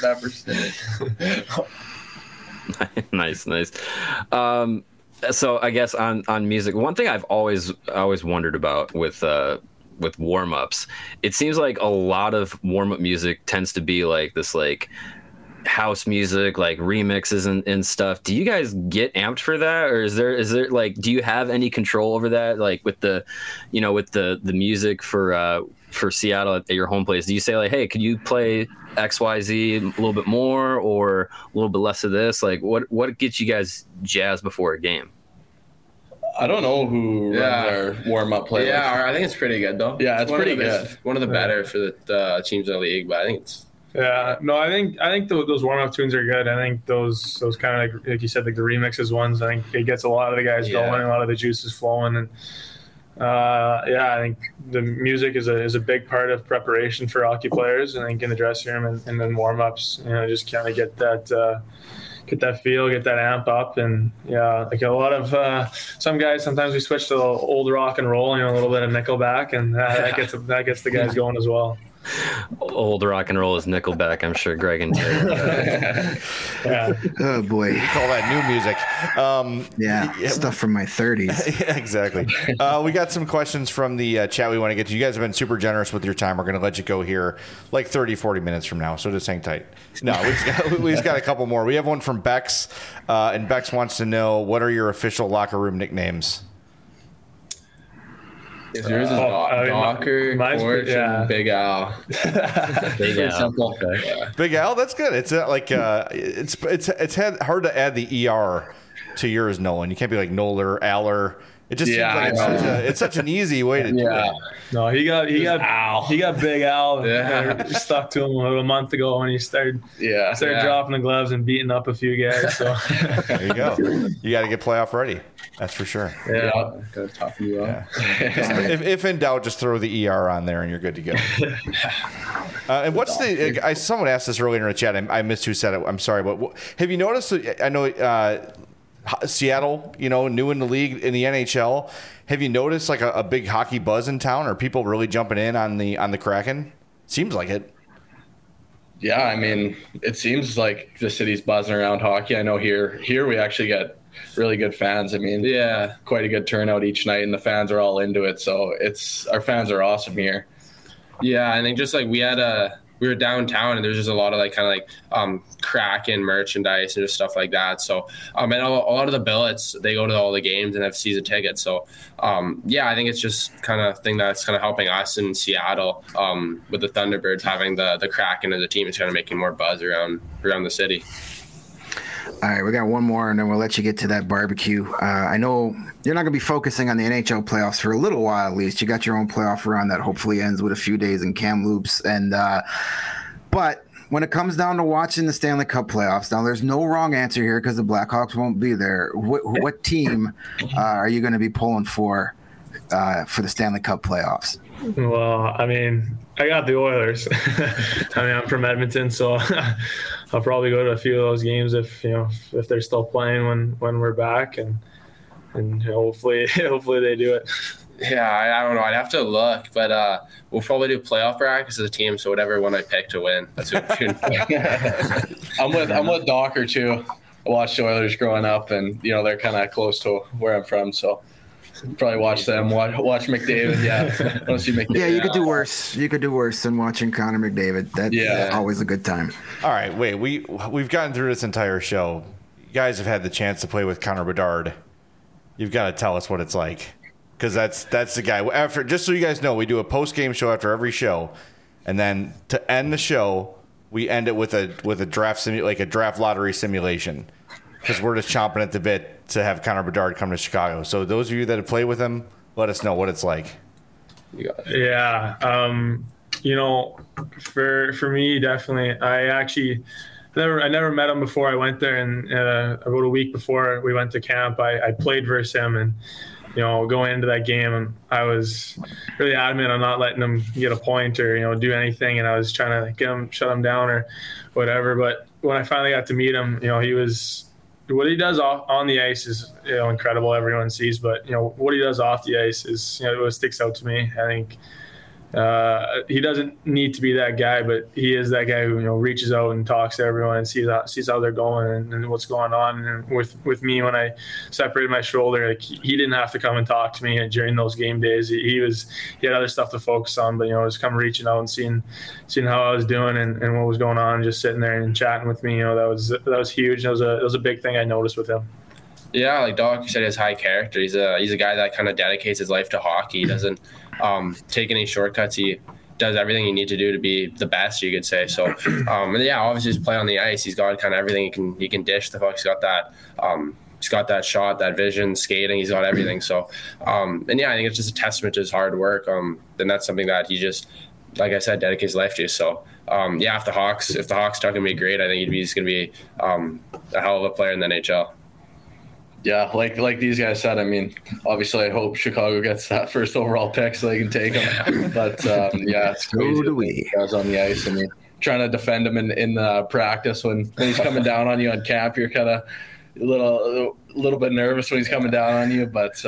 Speaker 4: Nice. So I guess on music, one thing I've always wondered about with warm-ups, it seems like a lot of warm-up music tends to be like this like house music, like remixes and stuff. Do you guys get amped for that, or is there like, do you have any control over that, like with the music for Seattle at your home place? Do you say like, hey, could you play XYZ a little bit more or a little bit less of this? Like what gets you guys jazzed before a game?
Speaker 8: I don't know who runs our warm-up playlist.
Speaker 6: Yeah, I think it's pretty good, though.
Speaker 8: Yeah, it's pretty good.
Speaker 6: One of the better for the teams in the league, but I think it's...
Speaker 7: Yeah, no, I think those warm-up tunes are good. I think those kind of like you said, like the remixes ones, I think it gets a lot of the guys going, a lot of the juices flowing, and I think the music is a big part of preparation for hockey players. I think in the dressing room and then warm-ups, just kind of get that feel, get that amp up. And like a lot of some guys, sometimes we switch to the old rock and roll, a little bit of Nickelback, and that gets the guys going as well.
Speaker 4: Old rock and roll is Nickelback. I'm sure Greg and Terry.
Speaker 5: Oh boy,
Speaker 3: you call that new music.
Speaker 5: Stuff from my 30s.
Speaker 3: Yeah, exactly. We got some questions from the chat we want to get to. You guys have been super generous with your time. We're going to let you go here like 30-40 minutes from now, so just hang tight. No, we just got a couple more. We have one from Bex, and Bex wants to know, what are your official locker room nicknames?
Speaker 6: Yours is Docker, Porch, and Big Al.
Speaker 4: Big Al.
Speaker 6: Simple.
Speaker 3: Okay. Big Al, that's good. It's like it's hard to add the ER to yours, Nolan. You can't be like Noler, Aller. It just seems like it's such an easy way to do it.
Speaker 7: No, he got Big Al. Stuck to him a month ago when he started dropping the gloves and beating up a few guys. So
Speaker 3: there you go. You got to get playoff ready. That's for sure.
Speaker 6: Yeah. Gotta toughen you up.
Speaker 3: If in doubt, just throw the ER on there and you're good to go. And what's someone asked this earlier in the chat. I missed who said it. I'm sorry, but have you noticed? I know Seattle, new in the league in the NHL. Have you noticed like a big hockey buzz in town? Are people really jumping in on the Kraken? Seems like it.
Speaker 8: Yeah, I mean, it seems like the city's buzzing around hockey. I know here we actually get really good fans. I mean, quite a good turnout each night, and the fans are all into it. So our fans are awesome here.
Speaker 6: Yeah, I think just like we were downtown, and there's just a lot of like kind of like Kraken merchandise and just stuff like that. So and a lot of the billets, they go to all the games and have season tickets. So I think it's just kind of thing that's kind of helping us in Seattle with the Thunderbirds having the Kraken as a team. It's kind of making more buzz around the city.
Speaker 5: All right, we got one more, and then we'll let you get to that barbecue. I know you're not going to be focusing on the NHL playoffs for a little while, at least. You got your own playoff run that hopefully ends with a few days in Kamloops. But when it comes down to watching the Stanley Cup playoffs, now there's no wrong answer here because the Blackhawks won't be there. What team are you going to be pulling for the Stanley Cup playoffs?
Speaker 7: Well, I mean, I got the Oilers. I'm from Edmonton, so I'll probably go to a few of those games if they're still playing when we're back, and hopefully they do it.
Speaker 6: Yeah, I don't know. I'd have to look, but we'll probably do playoff brackets as a team. So whatever one I pick to win, that's what we're shooting for.
Speaker 8: I'm with Docker too. I watched the Oilers growing up, and they're kind of close to where I'm from, so. Probably watch them. Watch McDavid. Yeah, I want to see McDavid.
Speaker 5: Yeah, you could do worse. You could do worse than watching Connor McDavid. That's always a good time.
Speaker 3: All right, wait. We've gotten through this entire show. You guys have had the chance to play with Connor Bedard. You've got to tell us what it's like, because that's the guy. After, just so you guys know, we do a post-game show after every show, and then to end the show, we end it with a draft like a draft lottery simulation, because we're just chomping at the bit to have Connor Bedard come to Chicago. So those of you that have played with him, let us know what it's like.
Speaker 7: Yeah, for me, definitely. I never met him before I went there, and about a week before we went to camp, I played versus him, and going into that game, I was really adamant on not letting him get a point or do anything, and I was trying to shut him down or whatever. But when I finally got to meet him, he was. What he does on the ice is incredible. Everyone sees, but what he does off the ice is what sticks out to me. I think he doesn't need to be that guy, but he is that guy who reaches out and talks to everyone and sees how they're going and what's going on. And with me, when I separated my shoulder, he didn't have to come and talk to me during those game days. He had other stuff to focus on, but just come reaching out and seeing how I was doing and what was going on, just sitting there and chatting with me. That was huge. That was a big thing I noticed with him.
Speaker 6: Yeah, like Doc said, he has high character. He's a guy that kind of dedicates his life to hockey. He doesn't take any shortcuts. He does everything you need to do to be the best, you could say. So, obviously his play on the ice, he's got kind of everything. He can dish the puck. He's got that shot, that vision, skating. He's got everything. So, I think it's just a testament to his hard work. And that's something that he just, like I said, dedicates his life to. So, if the Hawks are going to be great, I think he's going to be a hell of a player in the NHL.
Speaker 8: Yeah, like these guys said, I mean, obviously I hope Chicago gets that first overall pick so they can take him. But, it's crazy.
Speaker 5: So do we.
Speaker 8: Guys on the ice, I mean, trying to defend him in practice when he's coming down on you on camp, you're kind of a little bit nervous when he's coming down on you. But,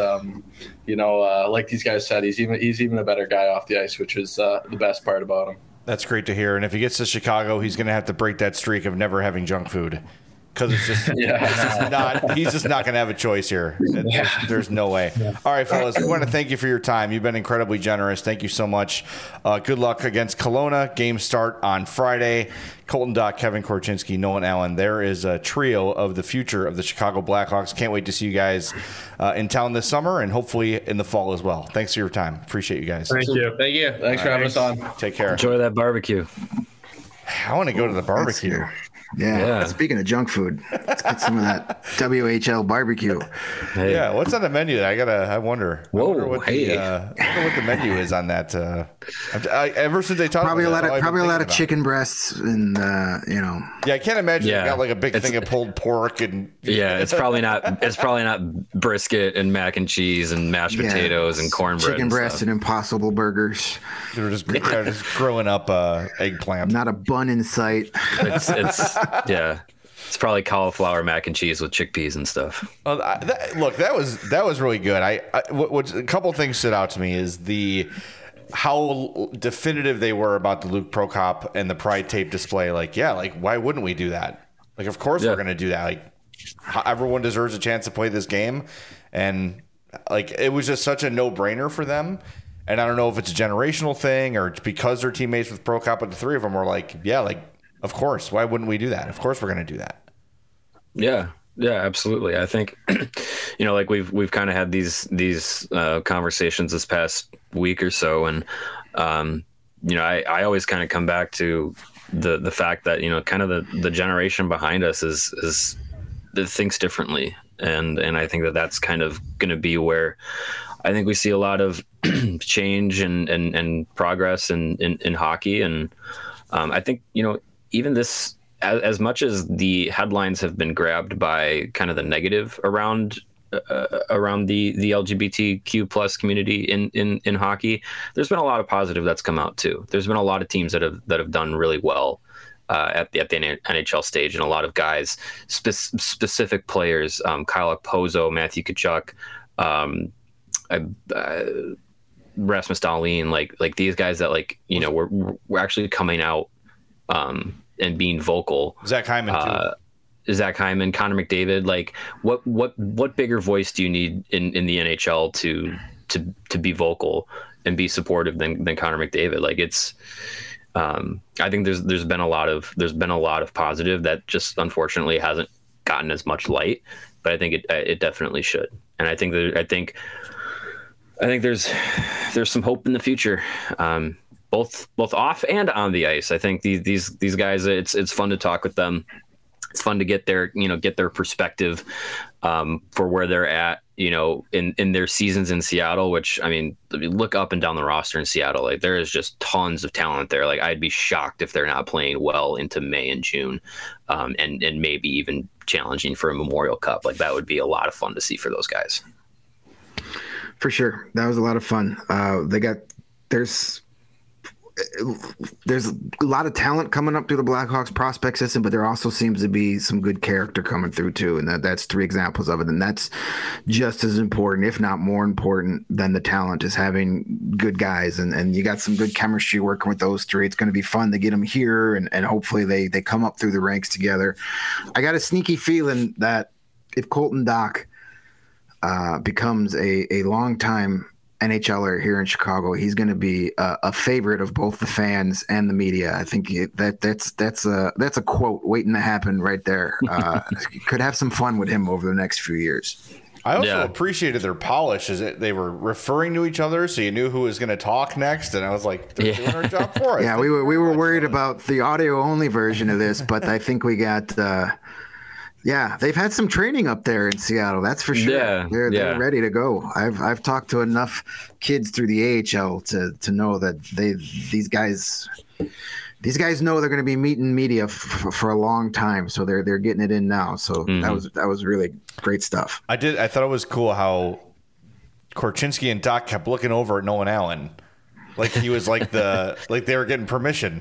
Speaker 8: like these guys said, he's even a better guy off the ice, which is the best part about him. That's great to hear. And if he gets to Chicago, he's going to have to break that streak of never having junk food. Because it's just, he's just not going to have a choice here. There's no way. Yeah. All right, fellas, we want to thank you for your time. You've been incredibly generous. Thank you so much. Good luck against Kelowna. Game start on Friday. Colton Dach, Kevin Korchinski, Nolan Allen. There is a trio of the future of the Chicago Blackhawks. Can't wait to see you guys in town this summer and hopefully in the fall as well. Thanks for your time. Appreciate you guys.
Speaker 7: Thank you.
Speaker 8: Thanks for having us on.
Speaker 3: Take care.
Speaker 4: Enjoy that barbecue.
Speaker 3: I want to go to the barbecue.
Speaker 5: Yeah. Speaking of junk food, let's get some of that WHL barbecue.
Speaker 3: Hey. Yeah. What's on the menu? I wonder.
Speaker 4: Whoa.
Speaker 3: I wonder what the menu is on that. Ever since they talked
Speaker 5: probably
Speaker 3: about
Speaker 5: a lot of chicken breasts and
Speaker 3: Yeah, I can't imagine they got like a big thing of pulled pork and.
Speaker 4: Yeah, it's probably not brisket and mac and cheese and mashed potatoes and cornbread.
Speaker 5: Chicken breast and Impossible burgers.
Speaker 3: They're just growing up eggplant.
Speaker 5: Not a bun in sight.
Speaker 4: It's probably cauliflower mac and cheese with chickpeas and stuff.
Speaker 3: That was really good. A couple things stood out to me is how definitive they were about the Luke Prokop and the Pride tape display. Why wouldn't we do that? Of course we're going to do that. Everyone deserves a chance to play this game, and it was just such a no-brainer for them. And I don't know if it's a generational thing or it's because they're teammates with Prokop, but the three of them were of course, why wouldn't we do that? Of course we're going to do that. Yeah,
Speaker 4: absolutely. I think, we've kind of had these conversations this past week or so. And, I always kind of come back to the fact that, kind of the generation behind us is that thinks differently. And I think that's kind of going to be where I think we see a lot of change and progress in hockey. And I think, even this, as much as the headlines have been grabbed by kind of the negative around the LGBTQ plus community in hockey, there's been a lot of positive that's come out too. There's been a lot of teams that have done really well at the NHL stage, and a lot of guys, specific players, Kyle Okposo, Matthew Tkachuk, Rasmus Dahlin, like these guys that we're actually coming out and being vocal.
Speaker 3: Zach Hyman too.
Speaker 4: Zach Hyman, Connor McDavid, like what bigger voice do you need in the NHL to be vocal and be supportive than Connor McDavid? Like it's, I think there's been a lot of positive that just unfortunately hasn't gotten as much light, but I think it definitely should. And I think there's some hope in the future, both off and on the ice. I think these guys, it's fun to talk with them. It's fun to get their perspective for where they're at, in their seasons in Seattle, which, I mean, look up and down the roster in Seattle. Like there is just tons of talent there. Like I'd be shocked if they're not playing well into May and June, and maybe even challenging for a Memorial Cup. Like that would be a lot of fun to see for those guys.
Speaker 5: For sure. That was a lot of fun. There's a lot of talent coming up through the Blackhawks prospect system, but there also seems to be some good character coming through too. And that's 3 examples of it. And that's just as important, if not more important than the talent, is having good guys. And you got some good chemistry working with those 3. It's going to be fun to get them here. And hopefully they come up through the ranks together. I got a sneaky feeling that if Colton Dach becomes a long-time NHLer here in Chicago, he's going to be a favorite of both the fans and the media. I think that's a quote waiting to happen right there. Could have some fun with him over the next few years.
Speaker 3: I also appreciated their polish, as they were referring to each other, so you knew who was going to talk next. And I was like, they're doing our job for us.
Speaker 5: Yeah, we were worried about the audio only version of this, but I think we got. Yeah, they've had some training up there in Seattle. That's for sure.
Speaker 4: Yeah,
Speaker 5: they're ready to go. I've talked to enough kids through the AHL to know that these guys know they're going to be meeting media for a long time. So they're getting it in now. So that was really great stuff.
Speaker 3: I thought it was cool how Korchinski and Dach kept looking over at Nolan Allen. Like he was like they were getting permission.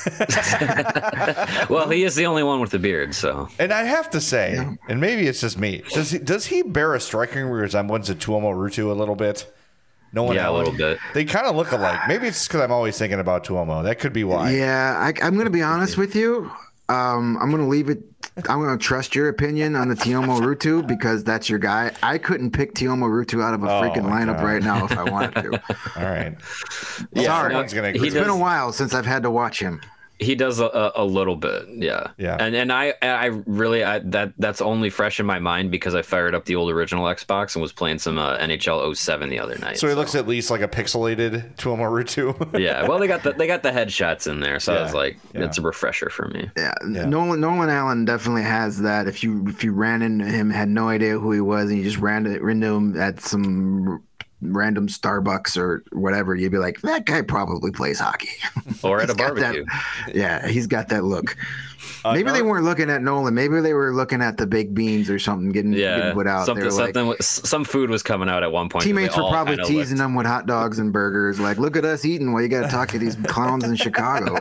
Speaker 4: Well, he is the only one with the beard, so.
Speaker 3: And I have to say, and maybe it's just me, does he bear a striking resemblance to Tuomo Ruutu a little bit? Allen?
Speaker 4: A little bit.
Speaker 3: They kind of look alike. Maybe it's because I'm always thinking about Tuomo. That could be why.
Speaker 5: Yeah, I'm going to be honest with you. I'm going to leave it. I'm going to trust your opinion on the Tuomo Ruutu because that's your guy. I couldn't pick Tuomo Ruutu out of a freaking lineup right now if I wanted to.
Speaker 3: All right.
Speaker 5: Sorry. It's been a while since I've had to watch him.
Speaker 4: He does a little bit, yeah. And I really that's only fresh in my mind because I fired up the old original Xbox and was playing some NHL 07 the other night.
Speaker 3: So he looks at least like a pixelated Tuomo Ruutu.
Speaker 4: Yeah, well they got the headshots in there, so I was like, it's a refresher for me.
Speaker 5: Yeah. Nolan Allen definitely has that. If you ran into him, had no idea who he was, and you just ran into him at some random Starbucks or whatever, you'd be like, that guy probably plays hockey.
Speaker 4: Or at a barbecue.
Speaker 5: He's got that look. Maybe they weren't looking at Nolan. Maybe they were looking at the baked beans or something getting put out.
Speaker 4: Some food was coming out at one point.
Speaker 5: Teammates were probably teasing them with hot dogs and burgers. Like, look at us eating while you got to talk to these clowns in Chicago.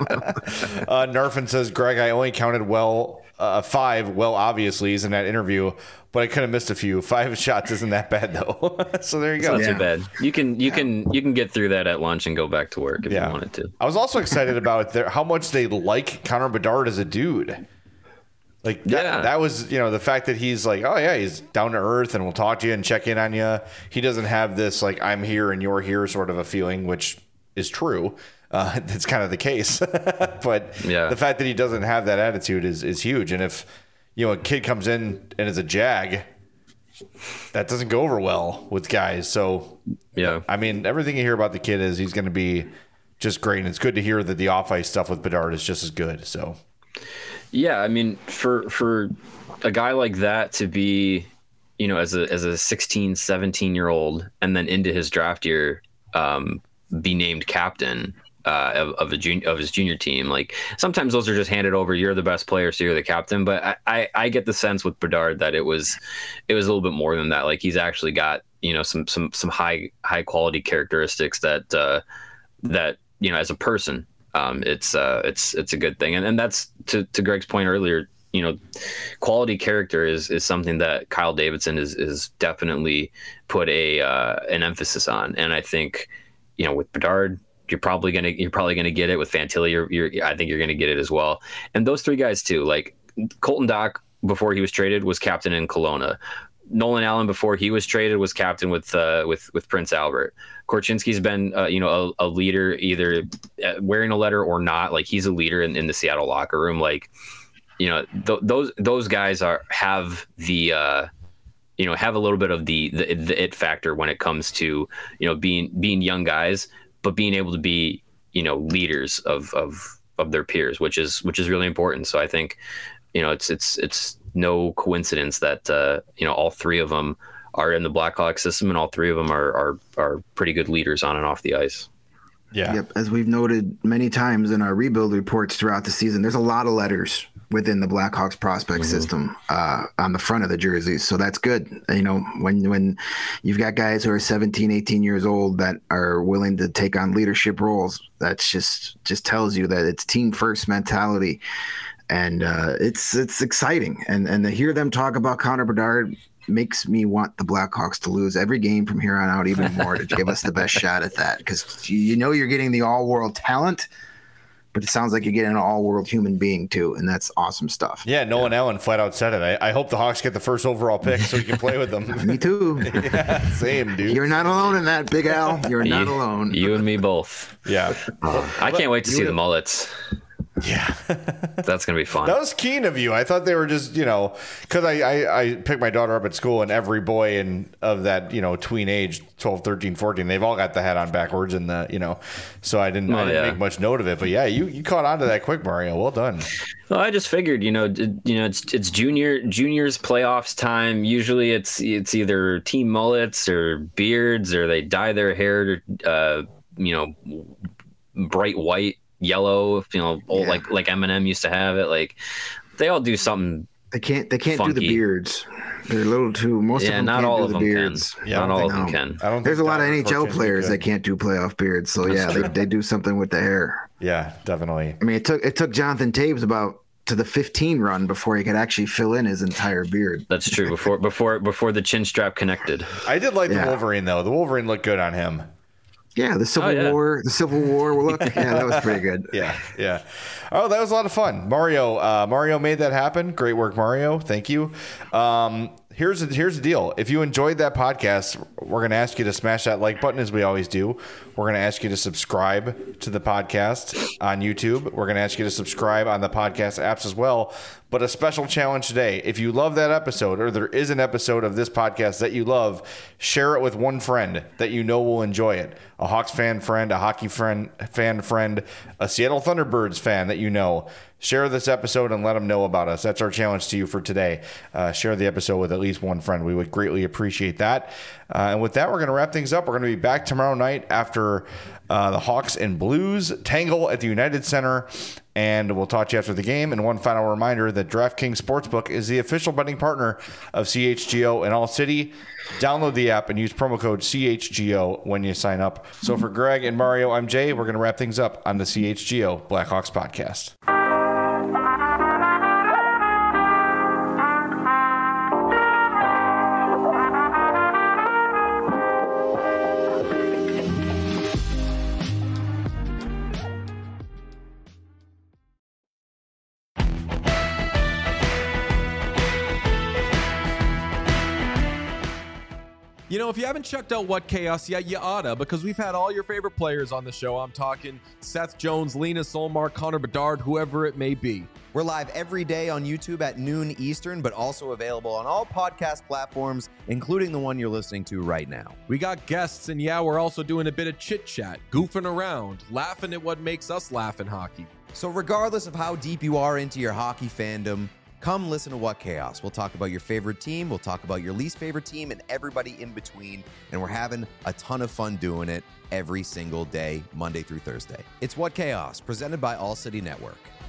Speaker 3: Narfin says, Greg, I only counted 5. Well, obviously, he's in that interview, but I could have missed a few. 5 shots isn't that bad though. So there you go.
Speaker 4: It's not too bad. You can get through that at lunch and go back to work if you wanted to.
Speaker 3: I was also excited about how much they like Connor Bedard as a dude. Like that was, the fact that he's like, oh yeah, he's down to earth and we'll talk to you and check in on you. He doesn't have this like I'm here and you're here sort of a feeling, which is true. That's kind of the case. But the fact that he doesn't have that attitude is huge. And if a kid comes in and is a jag, that doesn't go over well with guys. So I mean, everything you hear about the kid is he's going to be just great. And it's good to hear that the off ice stuff with Bedard is just as good. So
Speaker 4: I mean, for a guy like that to be, as a 16, 17-year-old and then into his draft year, be named captain of his junior team. Like sometimes those are just handed over. You're the best player, so you're the captain. But I get the sense with Bedard that it was a little bit more than that. Like he's actually got some high quality characteristics that as a person, it's a good thing. And that's to Greg's point earlier. Quality character is something that Kyle Davidson is definitely put an emphasis on. And I think with Bedard, you're probably gonna get it. With Fantilli, I think you're gonna get it as well. And those 3 guys too, like Colton Dach, before he was traded was captain in Kelowna. Nolan Allen, before he was traded, was captain with Prince Albert. Korchinski's been a leader, either wearing a letter or not. Like, he's a leader in the Seattle locker room. Like, those guys have the have a little bit of the it factor when it comes to being young guys, but being able to be leaders of their peers, which is really important. So I think it's no coincidence that all three of them are in the Blackhawks system, and all three of them are pretty good leaders on and off the ice.
Speaker 3: Yeah.
Speaker 5: Yep. As we've noted many times in our rebuild reports throughout the season, there's a lot of letters within the Blackhawks prospect system on the front of the jerseys. So that's good. When you've got guys who are 17, 18 years old that are willing to take on leadership roles, that's just tells you that it's team first mentality. And it's exciting. And to hear them talk about Connor Bedard makes me want the Blackhawks to lose every game from here on out even more, to give us the best shot at that. Because you're getting the all-world talent, but it sounds like you're getting an all-world human being too, and that's awesome stuff.
Speaker 3: Yeah, Nolan Allen flat out said it. I hope the Hawks get the first overall pick so we can play with them.
Speaker 5: Me too.
Speaker 3: Yeah, same, dude.
Speaker 5: You're not alone in that, Big Al. You're not alone.
Speaker 4: You and me both.
Speaker 3: Yeah.
Speaker 4: I can't wait to see the mullets.
Speaker 3: Yeah.
Speaker 4: That's going to be fun.
Speaker 3: That was keen of you. I thought they were just, because I picked my daughter up at school, and every boy of that, tween age, 12, 13, 14, they've all got the hat on backwards, and so I didn't make much note of it. But yeah, you caught on to that quick, Mario. Well done.
Speaker 4: Well, I just figured, it's juniors playoffs time. Usually it's either team mullets or beards, or they dye their hair, bright white, yellow, like Eminem used to have it. Like, they all do something.
Speaker 5: They can't
Speaker 4: funky.
Speaker 5: do the beards. They're a little too. Most of them
Speaker 4: not
Speaker 5: can't
Speaker 4: all
Speaker 5: do
Speaker 4: of
Speaker 5: the
Speaker 4: them
Speaker 5: beards.
Speaker 4: can. Not all of them can.
Speaker 5: There's a lot of NHL players that can't do playoff beards. So they do something with the hair.
Speaker 3: Yeah, definitely.
Speaker 5: I mean, it took Jonathan Taves about to the 15 run before he could actually fill in his entire beard.
Speaker 4: That's true. Before the chin strap connected.
Speaker 3: I did like the Wolverine though. The Wolverine looked good on him.
Speaker 5: Yeah, the Civil War. The Civil War look. Yeah, that was pretty good.
Speaker 3: Yeah. Oh, that was a lot of fun. Mario made that happen. Great work, Mario. Thank you. Here's the deal. If you enjoyed that podcast, we're going to ask you to smash that like button, as we always do. We're going to ask you to subscribe to the podcast on YouTube. We're going to ask you to subscribe on the podcast apps as well. But a special challenge today. If you love that episode, or there is an episode of this podcast that you love, share it with one friend that you know will enjoy it. A Hawks fan friend, a hockey fan friend, a Seattle Thunderbirds fan that you know. Share this episode and let them know about us. That's our challenge to you for today. Share the episode with at least one friend. We would greatly appreciate that. And with that, we're going to wrap things up. We're going to be back tomorrow night after the Hawks and Blues tangle at the United Center. And we'll talk to you after the game. And one final reminder that DraftKings Sportsbook is the official betting partner of CHGO in All City. Download the app and use promo code CHGO when you sign up. So for Greg and Mario, I'm Jay. We're going to wrap things up on the CHGO Blackhawks podcast.
Speaker 9: If you haven't checked out What Chaos yet, you oughta, because we've had all your favorite players on the show. I'm talking Seth Jones, Lena Solmar, Connor Bedard, whoever it may be.
Speaker 10: We're live every day on YouTube at noon Eastern, but also available on all podcast platforms, including the one you're listening to right now.
Speaker 9: We got guests, and we're also doing a bit of chit-chat, goofing around, laughing at what makes us laugh in hockey.
Speaker 10: So regardless of how deep you are into your hockey fandom, come listen to What Chaos. We'll talk about your favorite team, we'll talk about your least favorite team, and everybody in between, and we're having a ton of fun doing it every single day, Monday through Thursday. It's What Chaos, presented by All City Network.